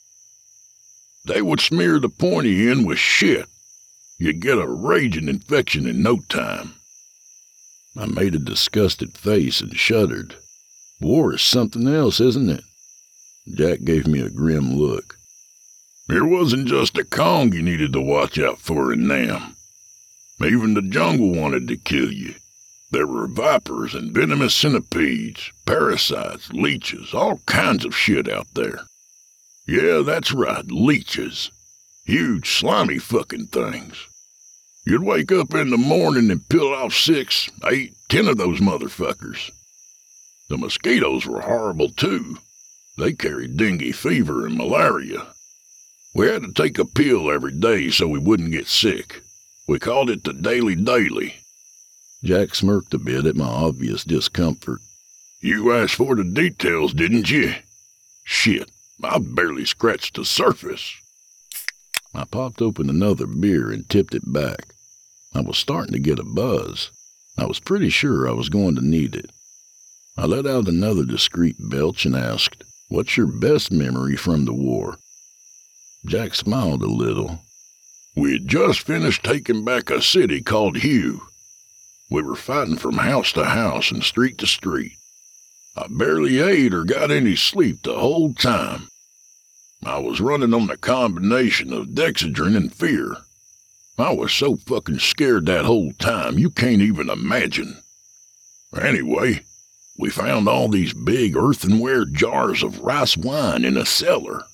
They would smear the pointy end with shit. You'd get a raging infection in no time. I made a disgusted face and shuddered. War is something else, isn't it? Jack gave me a grim look. It wasn't just the Kong you needed to watch out for in Nam. Even the jungle wanted to kill you. There were vipers and venomous centipedes, parasites, leeches, all kinds of shit out there. Yeah, that's right, leeches. Huge, slimy fucking things. You'd wake up in the morning and peel off 6, 8, 10 of those motherfuckers. The mosquitoes were horrible too. They carried dengue fever and malaria. We had to take a pill every day so we wouldn't get sick. We called it the daily. Jack smirked a bit at my obvious discomfort. You asked for the details, didn't you? Shit, I've barely scratched the surface. I popped open another beer and tipped it back. I was starting to get a buzz. I was pretty sure I was going to need it. I let out another discreet belch and asked, "What's your best memory from the war?" Jack smiled a little. We had just finished taking back a city called Hugh. We were fighting from house to house and street to street. I barely ate or got any sleep the whole time. I was running on a combination of Dexedrine and fear. I was so fucking scared that whole time you can't even imagine. Anyway, we found all these big earthenware jars of rice wine in a cellar.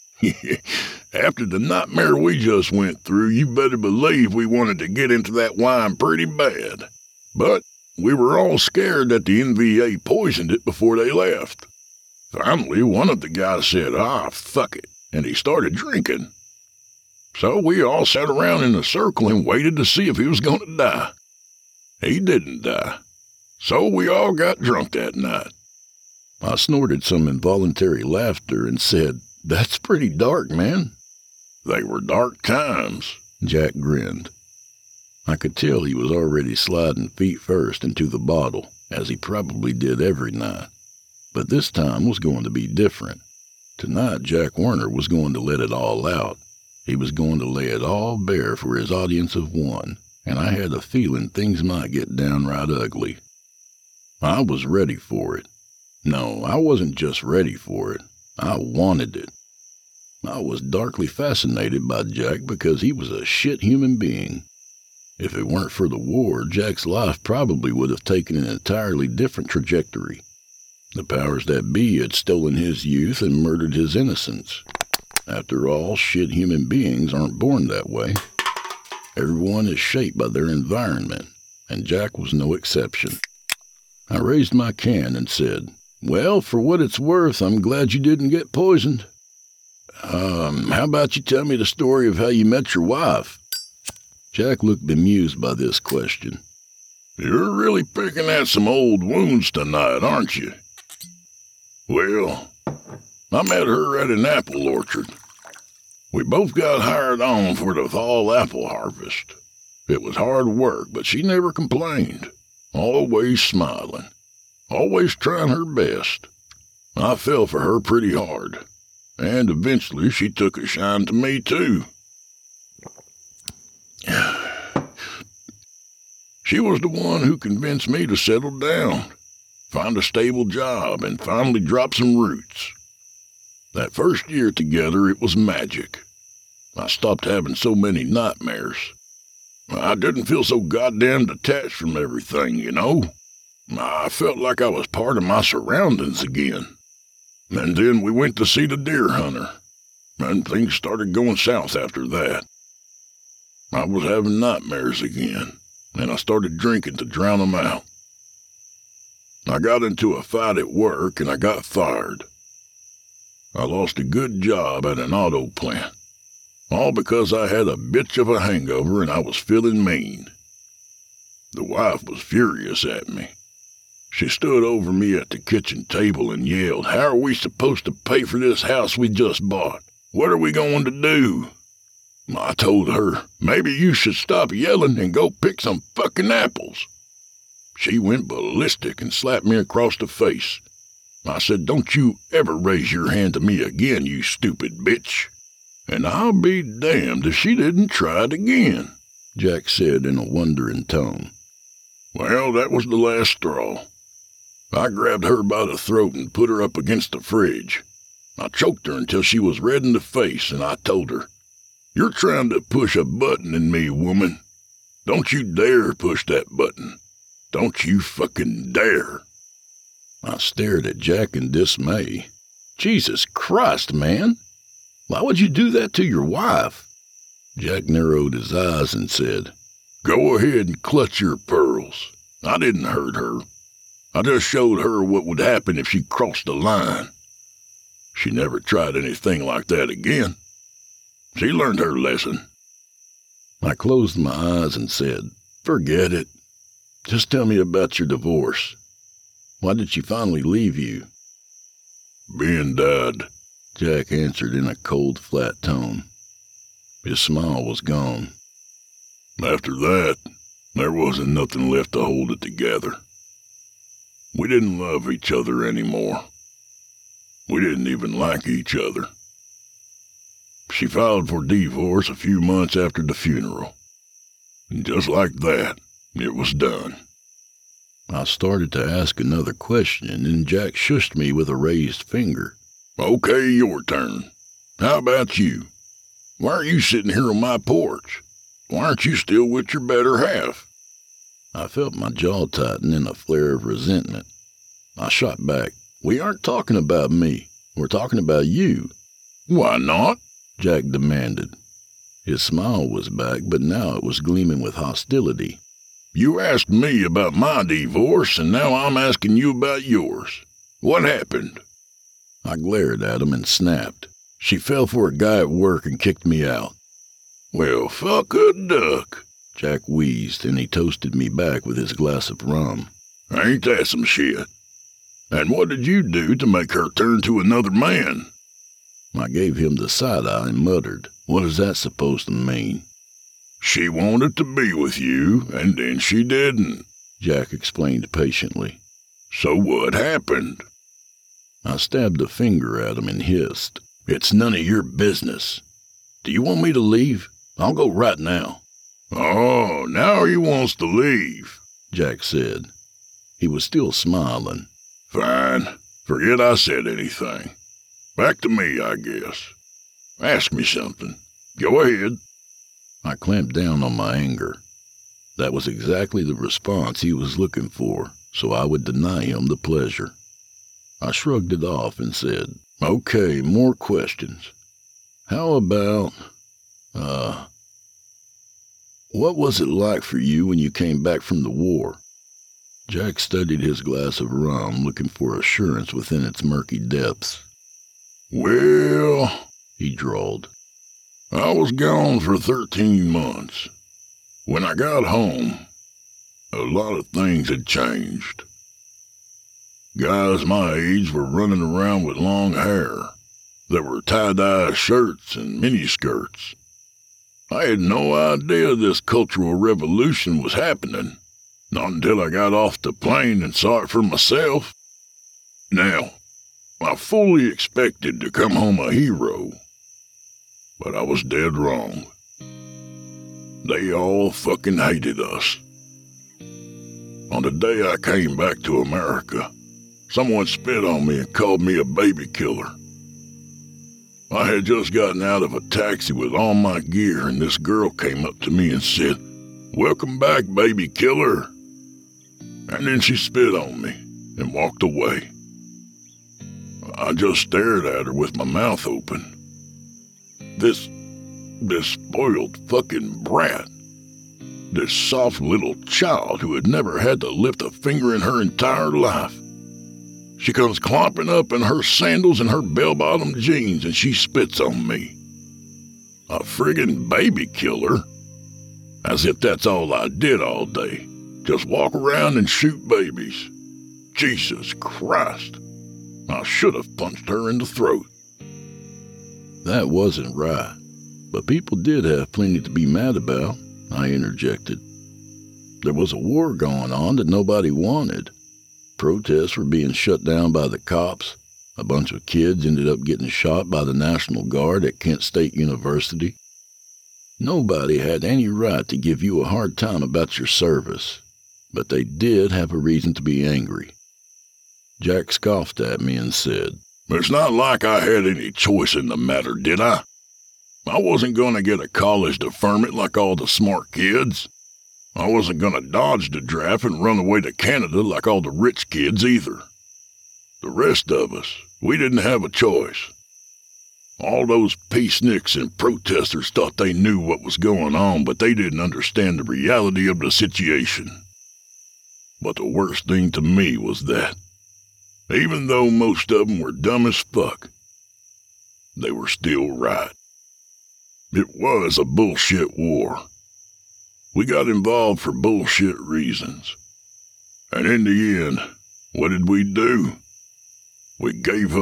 After the nightmare we just went through, you better believe we wanted to get into that wine pretty bad. But we were all scared that the NVA poisoned it before they left. Finally, one of the guys said, fuck it, and he started drinking. So we all sat around in a circle and waited to see if he was going to die. He didn't die. So we all got drunk that night. I snorted some involuntary laughter and said, "That's pretty dark, man." They were dark times. Jack grinned. I could tell he was already sliding feet first into the bottle, as he probably did every night. But this time was going to be different. Tonight, Jack Werner was going to let it all out. He was going to lay it all bare for his audience of one, and I had a feeling things might get downright ugly. I was ready for it. No, I wasn't just ready for it. I wanted it. I was darkly fascinated by Jack because he was a shit human being. If it weren't for the war, Jack's life probably would have taken an entirely different trajectory. The powers that be had stolen his youth and murdered his innocence. After all, shit human beings aren't born that way. Everyone is shaped by their environment, and Jack was no exception. I raised my can and said, "Well, for what it's worth, I'm glad you didn't get poisoned. How about you tell me the story of how you met your wife?" Jack looked bemused by this question. You're really picking at some old wounds tonight, aren't you? Well, I met her at an apple orchard. We both got hired on for the fall apple harvest. It was hard work, but she never complained. Always smiling. Always trying her best. I fell for her pretty hard. And eventually she took a shine to me, too. She was the one who convinced me to settle down, find a stable job, and finally drop some roots. That first year together, it was magic. I stopped having so many nightmares. I didn't feel so goddamn detached from everything, you know? I felt like I was part of my surroundings again. And then we went to see the deer hunter, and things started going south after that. I was having nightmares again, and I started drinking to drown them out. I got into a fight at work, and I got fired. I lost a good job at an auto plant, all because I had a bitch of a hangover and I was feeling mean. The wife was furious at me. She stood over me at the kitchen table and yelled, "How are we supposed to pay for this house we just bought? What are we going to do?" I told her, "Maybe you should stop yelling and go pick some fucking apples." She went ballistic and slapped me across the face. I said, "Don't you ever raise your hand to me again, you stupid bitch." And I'll be damned if she didn't try it again, Jack said in a wondering tone. Well, that was the last straw. I grabbed her by the throat and put her up against the fridge. I choked her until she was red in the face, and I told her, "You're trying to push a button in me, woman. Don't you dare push that button. Don't you fucking dare." I stared at Jack in dismay. Jesus Christ, man! Why would you do that to your wife? Jack narrowed his eyes and said, "Go ahead and clutch your pearls. I didn't hurt her. I just showed her what would happen if she crossed the line. She never tried anything like that again. She learned her lesson." I closed my eyes and said, "Forget it. Just tell me about your divorce. Why did she finally leave you?" "Ben died. Jack answered in a cold, flat tone. His smile was gone. After that, there wasn't nothing left to hold it together. We didn't love each other anymore. We didn't even like each other. She filed for divorce a few months after the funeral. And just like that, it was done. I started to ask another question, and Jack shushed me with a raised finger. Okay, your turn. How about you? Why are you sitting here on my porch? Why aren't you still with your better half? I felt my jaw tighten in a flare of resentment. I shot back. We aren't talking about me. We're talking about you. Why not? Jack demanded. His smile was back, but now it was gleaming with hostility. You asked me about my divorce, and now I'm asking you about yours. What happened? I glared at him and snapped. She fell for a guy at work and kicked me out. Well, fuck a duck. Jack wheezed, and he toasted me back with his glass of rum. Ain't that some shit? And what did you do to make her turn to another man? I gave him the side-eye and muttered, "What is that supposed to mean?" She wanted to be with you, and then she didn't, Jack explained patiently. So what happened? I stabbed a finger at him and hissed, "It's none of your business. Do you want me to leave? I'll go right now." Oh, now he wants to leave, Jack said. He was still smiling. Fine. Forget I said anything. Back to me, I guess. Ask me something. Go ahead. I clamped down on my anger. That was exactly the response he was looking for, so I would deny him the pleasure. I shrugged it off and said, "Okay, more questions. How about, what was it like for you when you came back from the war?" Jack studied his glass of rum, looking for assurance within its murky depths. Well, he drawled, I was gone for 13 months. When I got home, a lot of things had changed. Guys my age were running around with long hair. There were tie-dye shirts and miniskirts. I had no idea this cultural revolution was happening, not until I got off the plane and saw it for myself. Now, I fully expected to come home a hero, but I was dead wrong. They all fucking hated us. On the day I came back to America, someone spit on me and called me a baby killer. I had just gotten out of a taxi with all my gear, and this girl came up to me and said, "Welcome back, baby killer." And then she spit on me and walked away. I just stared at her with my mouth open. This spoiled fucking brat. This soft little child who had never had to lift a finger in her entire life. She comes clomping up in her sandals and her bell-bottom jeans, and she spits on me. A friggin' baby killer. As if that's all I did all day. Just walk around and shoot babies. Jesus Christ. I should have punched her in the throat. That wasn't right, but people did have plenty to be mad about, I interjected. There was a war going on that nobody wanted. Protests were being shut down by the cops. A bunch of kids ended up getting shot by the National Guard at Kent State University. Nobody had any right to give you a hard time about your service, but they did have a reason to be angry. Jack scoffed at me and said, "It's not like I had any choice in the matter, did I? I wasn't going to get a college deferment like all the smart kids. I wasn't going to dodge the draft and run away to Canada like all the rich kids either. The rest of us, we didn't have a choice. All those peaceniks and protesters thought they knew what was going on, but they didn't understand the reality of the situation. But the worst thing to me was that, even though most of them were dumb as fuck, they were still right. It was a bullshit war. We got involved for bullshit reasons. And in the end, what did we do? We gave up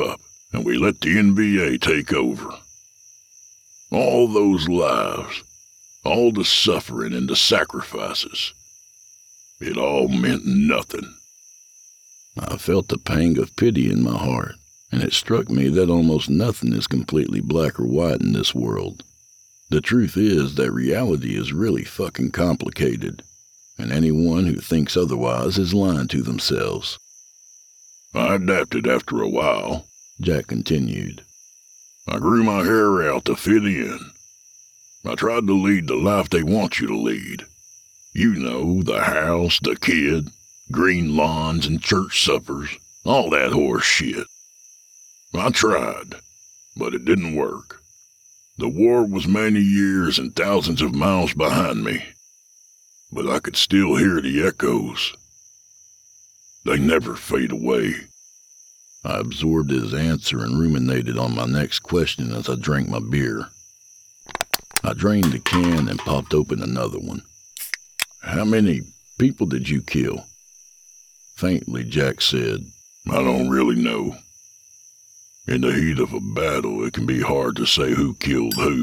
and we let the NVA take over. All those lives, all the suffering and the sacrifices, it all meant nothing. I felt the pang of pity in my heart, and it struck me that almost nothing is completely black or white in this world. The truth is that reality is really fucking complicated, and anyone who thinks otherwise is lying to themselves. I adapted after a while, Jack continued. I grew my hair out to fit in. I tried to lead the life they want you to lead. You know, the house, the kid, green lawns and church suppers, all that horse shit. I tried, but it didn't work. The war was many years and thousands of miles behind me, but I could still hear the echoes. They never fade away. I absorbed his answer and ruminated on my next question as I drank my beer. I drained the can and popped open another one. How many people did you kill? Faintly, Jack said, I don't really know. In the heat of a battle, it can be hard to say who killed who.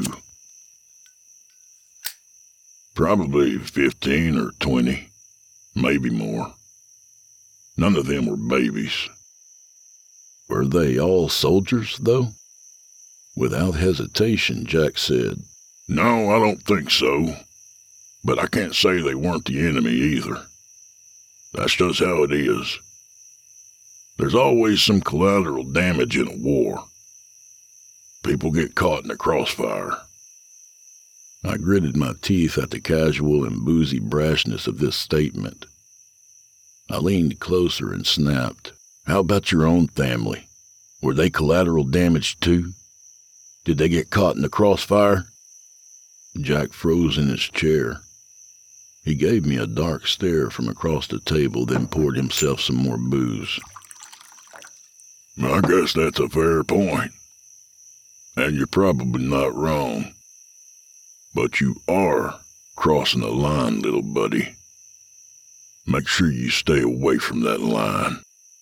Probably 15 or 20, maybe more. None of them were babies. Were they all soldiers, though? Without hesitation, Jack said, No, I don't think so. But I can't say they weren't the enemy either. That's just how it is. There's always some collateral damage in a war. People get caught in the crossfire. I gritted my teeth at the casual and boozy brashness of this statement. I leaned closer and snapped, How about your own family? Were they collateral damage too? Did they get caught in the crossfire? Jack froze in his chair. He gave me a dark stare from across the table, then poured himself some more booze. I guess that's a fair point. And you're probably not wrong. But you are crossing a line, little buddy. Make sure you stay away from that line.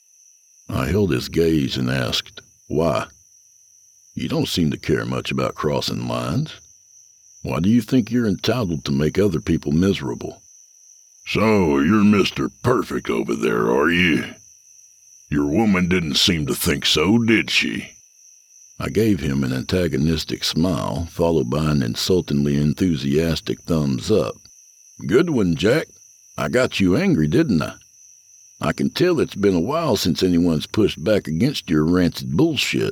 I held his gaze and asked, Why? You don't seem to care much about crossing lines. Why do you think you're entitled to make other people miserable? So, you're Mr. Perfect over there, are you? Your woman didn't seem to think so, did she? I gave him an antagonistic smile, followed by an insultingly enthusiastic thumbs up. Good one, Jack. I got you angry, didn't I? I can tell it's been a while since anyone's pushed back against your rancid bullshit.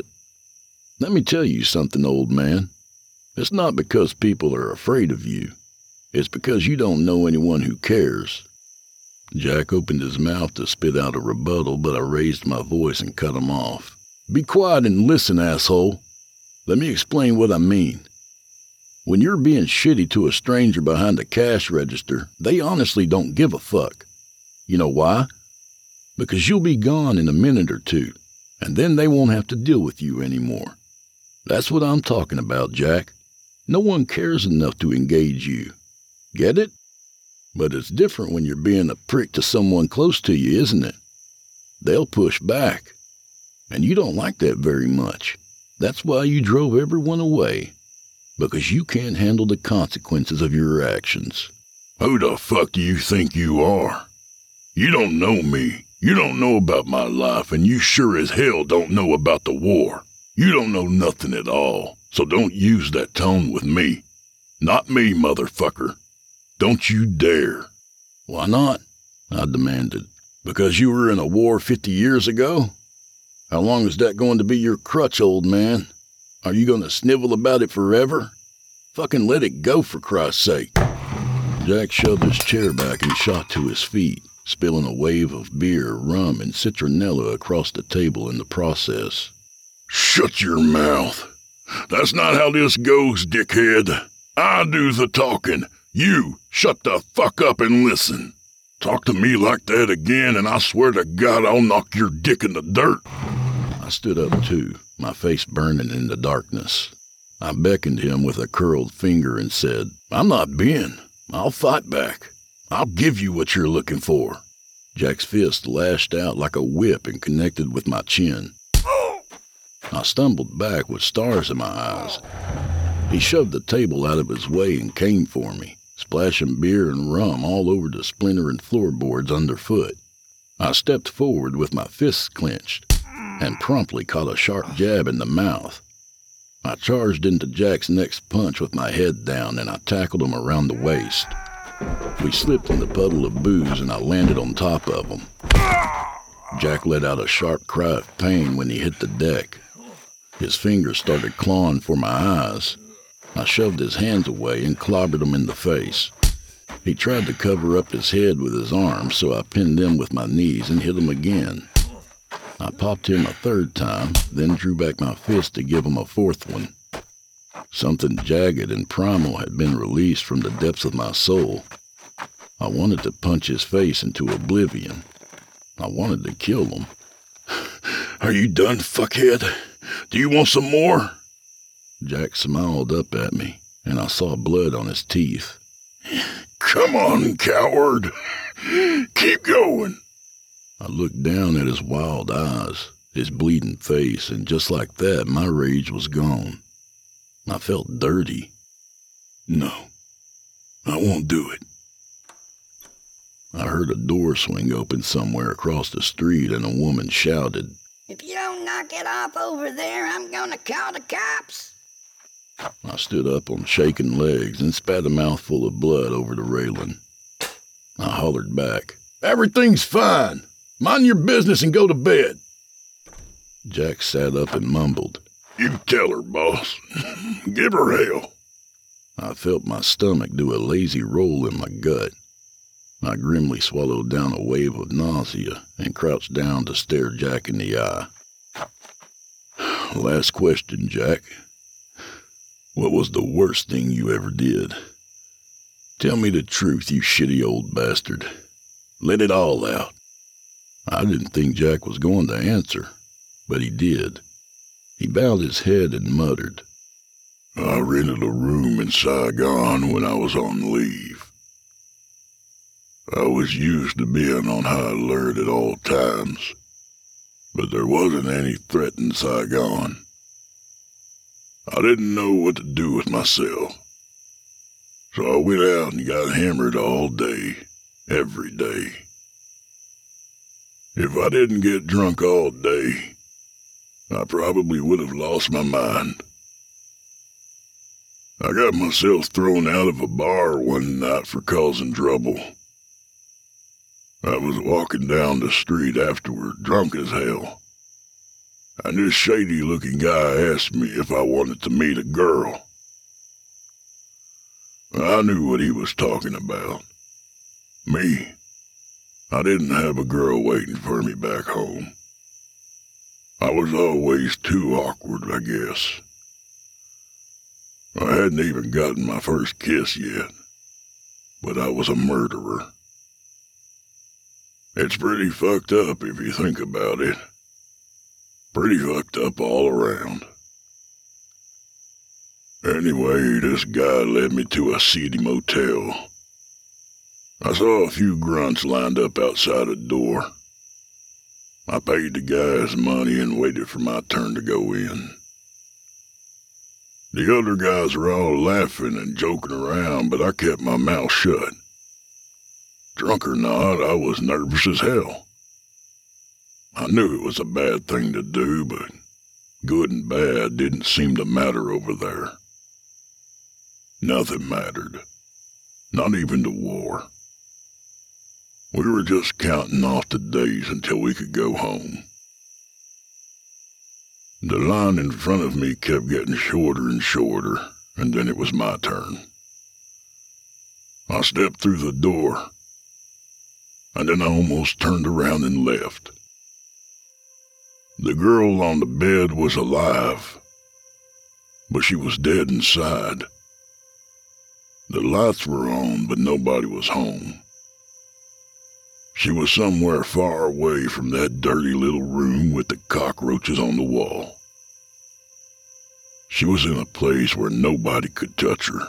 Let me tell you something, old man. It's not because people are afraid of you. It's because you don't know anyone who cares. Jack opened his mouth to spit out a rebuttal, but I raised my voice and cut him off. Be quiet and listen, asshole. Let me explain what I mean. When you're being shitty to a stranger behind a cash register, they honestly don't give a fuck. You know why? Because you'll be gone in a minute or two, and then they won't have to deal with you anymore. That's what I'm talking about, Jack. No one cares enough to engage you. Get it? But it's different when you're being a prick to someone close to you, isn't it? They'll push back. And you don't like that very much. That's why you drove everyone away. Because you can't handle the consequences of your actions. Who the fuck do you think you are? You don't know me. You don't know about my life, and you sure as hell don't know about the war. You don't know nothing at all, so don't use that tone with me. Not me, motherfucker. Don't you dare. Why not? I demanded. Because you were in a war 50 years ago? How long is that going to be your crutch, old man? Are you going to snivel about it forever? Fucking let it go, for Christ's sake. Jack shoved his chair back and shot to his feet, spilling a wave of beer, rum, and citronella across the table in the process. Shut your mouth. That's not how this goes, dickhead. I do the talking. You, shut the fuck up and listen. Talk to me like that again, and I swear to God I'll knock your dick in the dirt. I stood up too, my face burning in the darkness. I beckoned him with a curled finger and said, I'm not being. I'll fight back. I'll give you what you're looking for. Jack's fist lashed out like a whip and connected with my chin. I stumbled back with stars in my eyes. He shoved the table out of his way and came for me, splashing beer and rum all over the splintering floorboards underfoot. I stepped forward with my fists clenched and promptly caught a sharp jab in the mouth. I charged into Jack's next punch with my head down, and I tackled him around the waist. We slipped in the puddle of booze, and I landed on top of him. Jack let out a sharp cry of pain when he hit the deck. His fingers started clawing for my eyes. I shoved his hands away and clobbered him in the face. He tried to cover up his head with his arms, so I pinned him with my knees and hit him again. I popped him a third time, then drew back my fist to give him a fourth one. Something jagged and primal had been released from the depths of my soul. I wanted to punch his face into oblivion. I wanted to kill him. Are you done, fuckhead? Do you want some more? Jack smiled up at me, and I saw blood on his teeth. Come on, coward. Keep going. I looked down at his wild eyes, his bleeding face, and just like that, my rage was gone. I felt dirty. No, I won't do it. I heard a door swing open somewhere across the street, and a woman shouted, "If you don't knock it off over there, I'm gonna call the cops." I stood up on shaking legs and spat a mouthful of blood over the railing. I hollered back, Everything's fine. Mind your business and go to bed. Jack sat up and mumbled, You tell her, boss. Give her hell. I felt my stomach do a lazy roll in my gut. I grimly swallowed down a wave of nausea and crouched down to stare Jack in the eye. Last question, Jack. What was the worst thing you ever did? Tell me the truth, you shitty old bastard. Let it all out. I didn't think Jack was going to answer, but he did. He bowed his head and muttered, I rented a room in Saigon when I was on leave. I was used to being on high alert at all times, but there wasn't any threat in Saigon. I didn't know what to do with myself, so I went out and got hammered all day, every day. If I didn't get drunk all day, I probably would have lost my mind. I got myself thrown out of a bar one night for causing trouble. I was walking down the street afterward, drunk as hell, and this shady-looking guy asked me if I wanted to meet a girl. I knew what he was talking about. Me. I didn't have a girl waiting for me back home. I was always too awkward, I guess. I hadn't even gotten my first kiss yet, but I was a murderer. It's pretty fucked up if you think about it. Pretty fucked up all around. Anyway, this guy led me to a seedy motel. I saw a few grunts lined up outside a door. I paid the guy his money and waited for my turn to go in. The other guys were all laughing and joking around, but I kept my mouth shut. Drunk or not, I was nervous as hell. I knew it was a bad thing to do, but good and bad didn't seem to matter over there. Nothing mattered. Not even the war. We were just counting off the days until we could go home. The line in front of me kept getting shorter and shorter, and then it was my turn. I stepped through the door, and then I almost turned around and left. The girl on the bed was alive, but she was dead inside. The lights were on, but nobody was home. She was somewhere far away from that dirty little room with the cockroaches on the wall. She was in a place where nobody could touch her.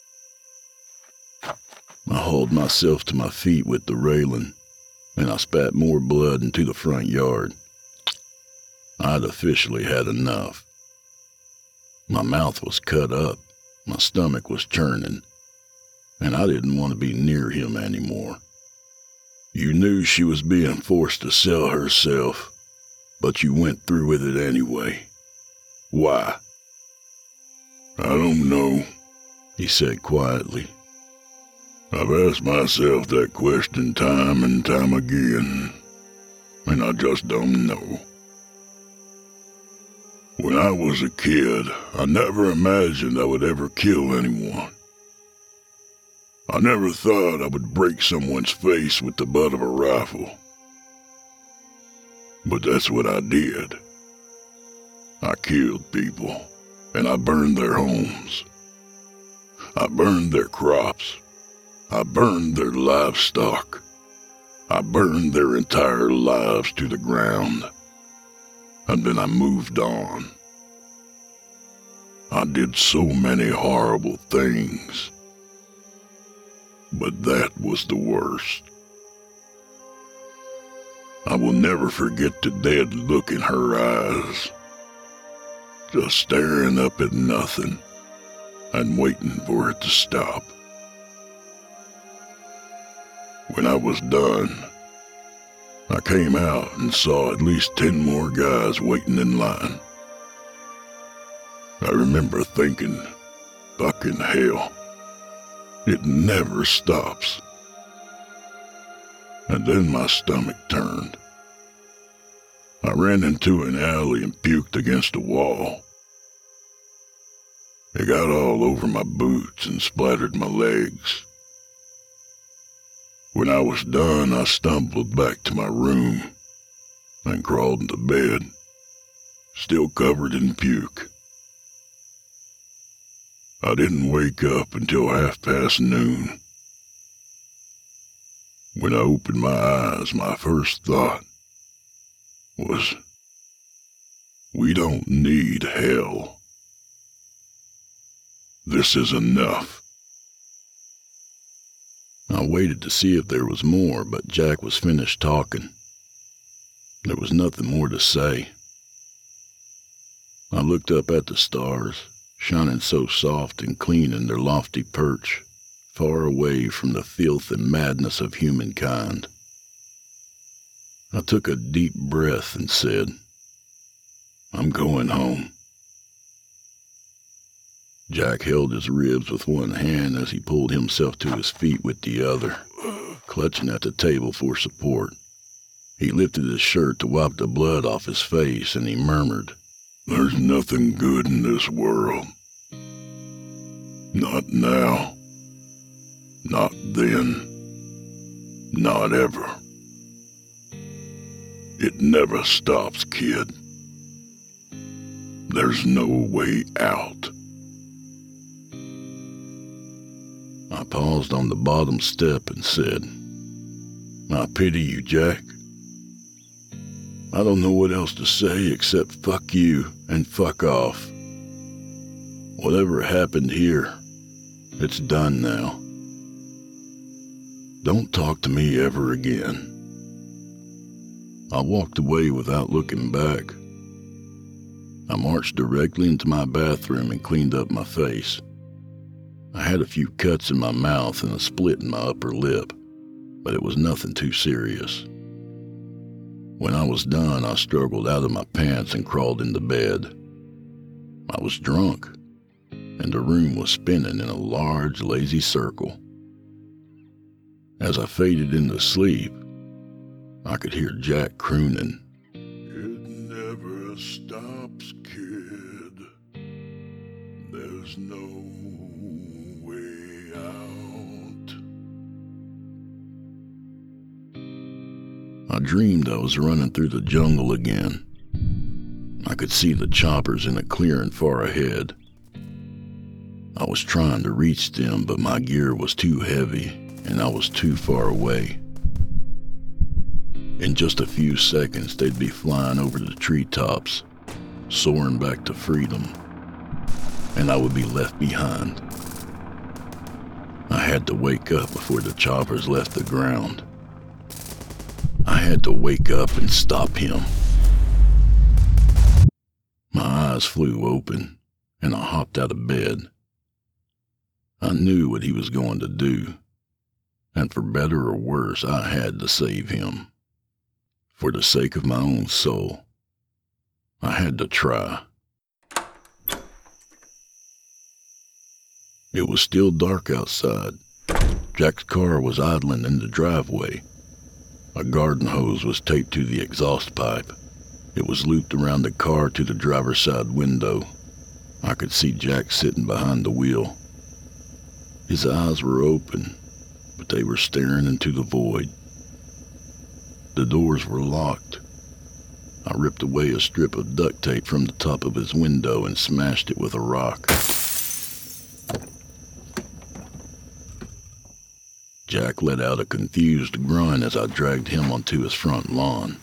I hauled myself to my feet with the railing, and I spat more blood into the front yard. I'd officially had enough. My mouth was cut up, my stomach was churning, and I didn't want to be near him anymore. You knew she was being forced to sell herself, but you went through with it anyway. Why? I don't know, he said quietly. I've asked myself that question time and time again, and I just don't know. When I was a kid, I never imagined I would ever kill anyone. I never thought I would break someone's face with the butt of a rifle. But that's what I did. I killed people, and I burned their homes. I burned their crops. I burned their livestock. I burned their entire lives to the ground. And then I moved on. I did so many horrible things. But that was the worst. I will never forget the dead look in her eyes. Just staring up at nothing and waiting for it to stop. When I was done, I came out and saw at least 10 more guys waiting in line. I remember thinking, fucking hell, it never stops. And then my stomach turned. I ran into an alley and puked against a wall. It got all over my boots and splattered my legs. When I was done, I stumbled back to my room and crawled into bed, still covered in puke. I didn't wake up until noon. When I opened my eyes, my first thought was, we don't need hell. This is enough. I waited to see if there was more, but Jack was finished talking. There was nothing more to say. I looked up at the stars, shining so soft and clean in their lofty perch, far away from the filth and madness of humankind. I took a deep breath and said, I'm going home. Jack held his ribs with one hand as he pulled himself to his feet with the other, clutching at the table for support. He lifted his shirt to wipe the blood off his face, and he murmured, There's nothing good in this world. Not now. Not then. Not ever. It never stops, kid. There's no way out. I paused on the bottom step and said, I pity you, Jack. I don't know what else to say except fuck you and fuck off. Whatever happened here, it's done now. Don't talk to me ever again. I walked away without looking back. I marched directly into my bathroom and cleaned up my face. I had a few cuts in my mouth and a split in my upper lip, but it was nothing too serious. When I was done, I struggled out of my pants and crawled into bed. I was drunk, and the room was spinning in a large, lazy circle. As I faded into sleep, I could hear Jack crooning, It never stops, kid. There's no way out. I dreamed I was running through the jungle again. I could see the choppers in a clearing far ahead. I was trying to reach them, but my gear was too heavy, and I was too far away. In just a few seconds, they'd be flying over the treetops, soaring back to freedom, and I would be left behind. I had to wake up before the choppers left the ground. I had to wake up and stop him. eyes flew open, and I hopped out of bed. I knew what he was going to do, and for better or worse, I had to save him. For the sake of my own soul, I had to try. It was still dark outside. Jack's car was idling in the driveway. A garden hose was taped to the exhaust pipe. It was looped around the car to the driver's side window. I could see Jack sitting behind the wheel. His eyes were open, but they were staring into the void. The doors were locked. I ripped away a strip of duct tape from the top of his window and smashed it with a rock. Jack let out a confused grunt as I dragged him onto his front lawn.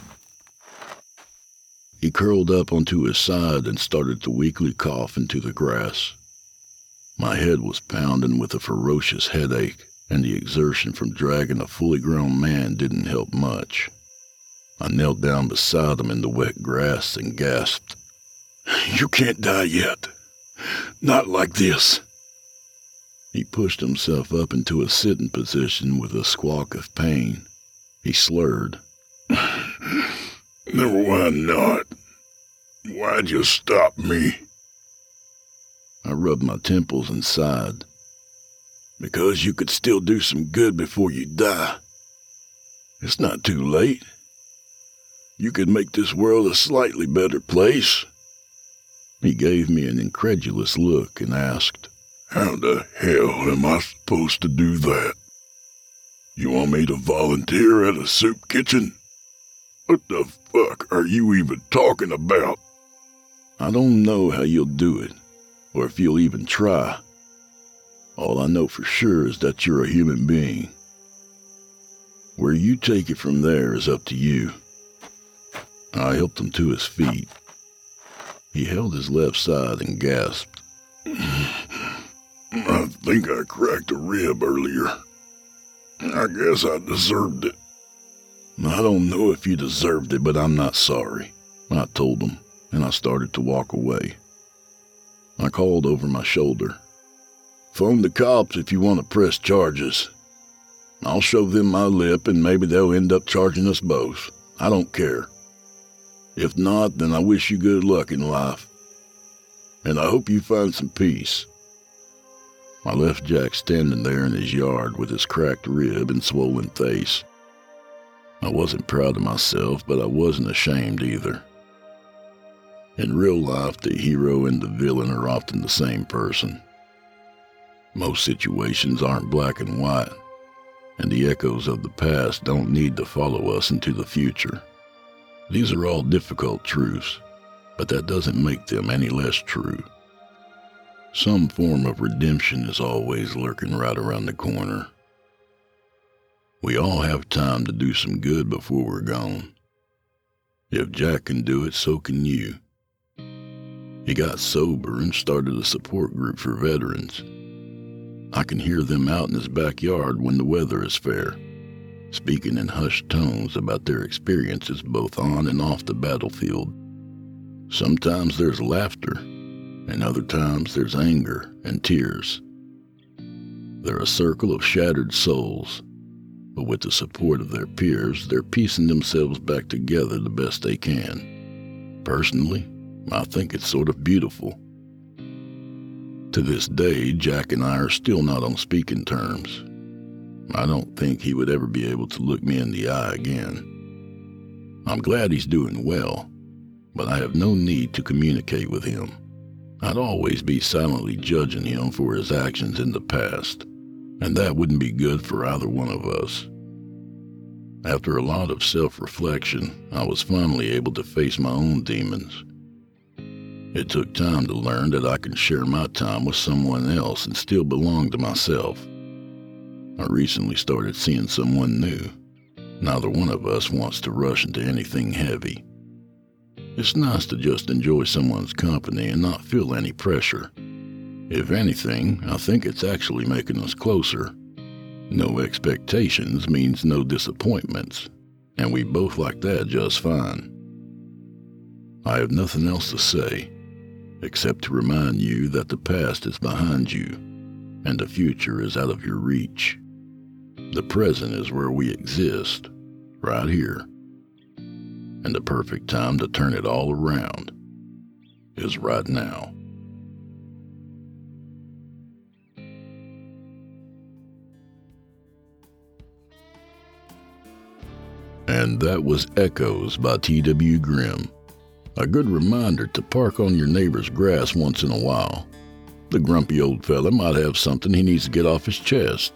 He curled up onto his side and started to weakly cough into the grass. My head was pounding with a ferocious headache, and the exertion from dragging a fully grown man didn't help much. I knelt down beside him in the wet grass and gasped, "You can't die yet. Not like this." He pushed himself up into a sitting position with a squawk of pain. He slurred, Never why not? Why'd you stop me? I rubbed my temples and sighed. "Because you could still do some good before you die. It's not too late. You could make this world a slightly better place." He gave me an incredulous look and asked, How the hell am I supposed to do that? You want me to volunteer at a soup kitchen? What the fuck are you even talking about? "I don't know how you'll do it, or if you'll even try. All I know for sure is that you're a human being. Where you take it from there is up to you." I helped him to his feet. He held his left side and gasped, I think I cracked a rib earlier. I guess I deserved it. "I don't know if you deserved it, but I'm not sorry," I told him, and I started to walk away. I called over my shoulder, "Phone the cops if you want to press charges. I'll show them my lip and maybe they'll end up charging us both. I don't care. If not, then I wish you good luck in life. And I hope you find some peace." I left Jack standing there in his yard with his cracked rib and swollen face. I wasn't proud of myself, but I wasn't ashamed either. In real life, the hero and the villain are often the same person. Most situations aren't black and white, and the echoes of the past don't need to follow us into the future. These are all difficult truths, but that doesn't make them any less true. Some form of redemption is always lurking right around the corner. We all have time to do some good before we're gone. If Jack can do it, so can you. He got sober and started a support group for veterans. I can hear them out in his backyard when the weather is fair, speaking in hushed tones about their experiences both on and off the battlefield. Sometimes there's laughter, and other times there's anger and tears. They're a circle of shattered souls, but with the support of their peers, they're piecing themselves back together the best they can. Personally, I think it's sort of beautiful. To this day, Jack and I are still not on speaking terms. I don't think he would ever be able to look me in the eye again. I'm glad he's doing well, but I have no need to communicate with him. I'd always be silently judging him for his actions in the past, and that wouldn't be good for either one of us. After a lot of self-reflection, I was finally able to face my own demons. It took time to learn that I can share my time with someone else and still belong to myself. I recently started seeing someone new. Neither one of us wants to rush into anything heavy. It's nice to just enjoy someone's company and not feel any pressure. If anything, I think it's actually making us closer. No expectations means no disappointments, and we both like that just fine. I have nothing else to say, except to remind you that the past is behind you and the future is out of your reach. The present is where we exist, right here. And the perfect time to turn it all around is right now. And that was Echoes by T.W. Grimm. A good reminder to park on your neighbor's grass once in a while. The grumpy old fella might have something he needs to get off his chest.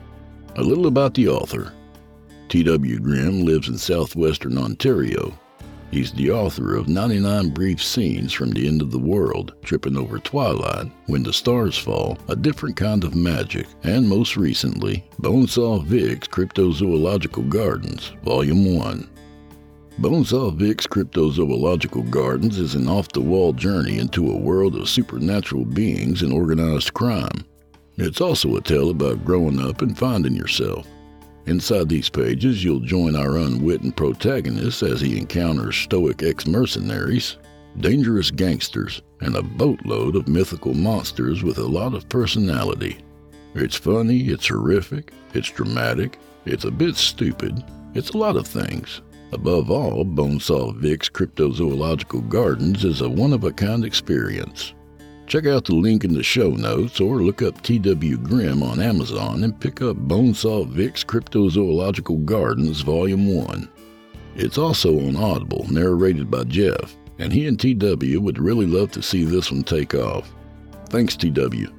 A little about the author. T.W. Grimm lives in southwestern Ontario. He's the author of 99 Brief Scenes from the End of the World, Tripping Over Twilight, When the Stars Fall, A Different Kind of Magic, and most recently, Bonesaw Vic's Cryptozoological Gardens, Volume 1. Bonesaw Vic's Cryptozoological Gardens is an off-the-wall journey into a world of supernatural beings and organized crime. It's also a tale about growing up and finding yourself. Inside these pages, you'll join our unwitting protagonist as he encounters stoic ex-mercenaries, dangerous gangsters, and a boatload of mythical monsters with a lot of personality. It's funny, it's horrific, it's dramatic, it's a bit stupid, it's a lot of things. Above all, Bonesaw Vic's Cryptozoological Gardens is a one-of-a-kind experience. Check out the link in the show notes or look up T.W. Grimm on Amazon and pick up Bonesaw Vic's Cryptozoological Gardens Volume 1. It's also on Audible, narrated by Jeff, and he and T.W. would really love to see this one take off. Thanks, T.W.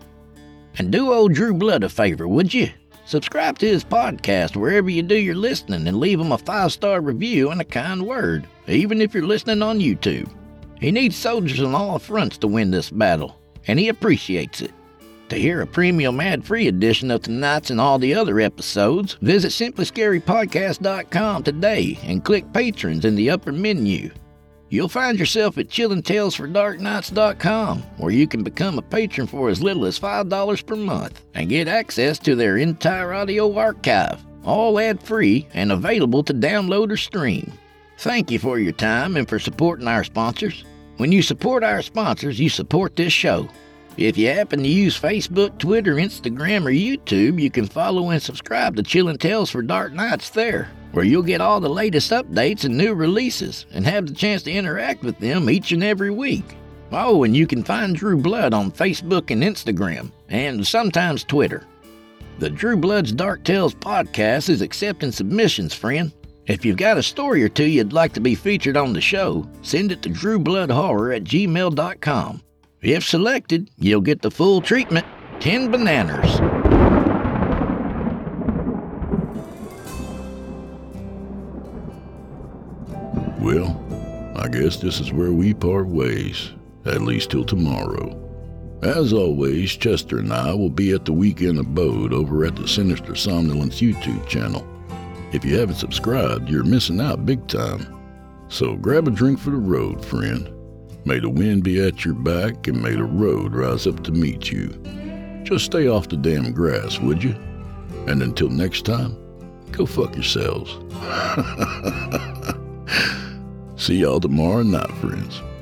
And do old Drew Blood a favor, would you? Subscribe to his podcast wherever you do your listening and leave him a 5-star review and a kind word, even if you're listening on YouTube. He needs soldiers on all fronts to win this battle, and he appreciates it. To hear a premium ad-free edition of tonight's and all the other episodes, visit simplyscarypodcast.com today and click Patrons in the upper menu. You'll find yourself at chillintalesfordarknights.com, where you can become a patron for as little as $5 per month and get access to their entire audio archive, all ad-free and available to download or stream. Thank you for your time and for supporting our sponsors. When you support our sponsors, you support this show. If you happen to use Facebook, Twitter, Instagram, or YouTube, you can follow and subscribe to Chillin' Tales for Dark Nights there, where you'll get all the latest updates and new releases and have the chance to interact with them each and every week. Oh, and you can find Drew Blood on Facebook and Instagram, and sometimes Twitter. The Drew Blood's Dark Tales podcast is accepting submissions, friend. If you've got a story or two you'd like to be featured on the show, send it to drewbloodhorror@gmail.com. If selected, you'll get the full treatment, 10 bananas. Well, I guess this is where we part ways, at least till tomorrow. As always, Chester and I will be at the weekend abode over at the Sinister Somnolence YouTube channel. If you haven't subscribed, you're missing out big time. So grab a drink for the road, friend. May the wind be at your back and may the road rise up to meet you. Just stay off the damn grass, would you? And until next time, go fuck yourselves. See y'all tomorrow night, friends.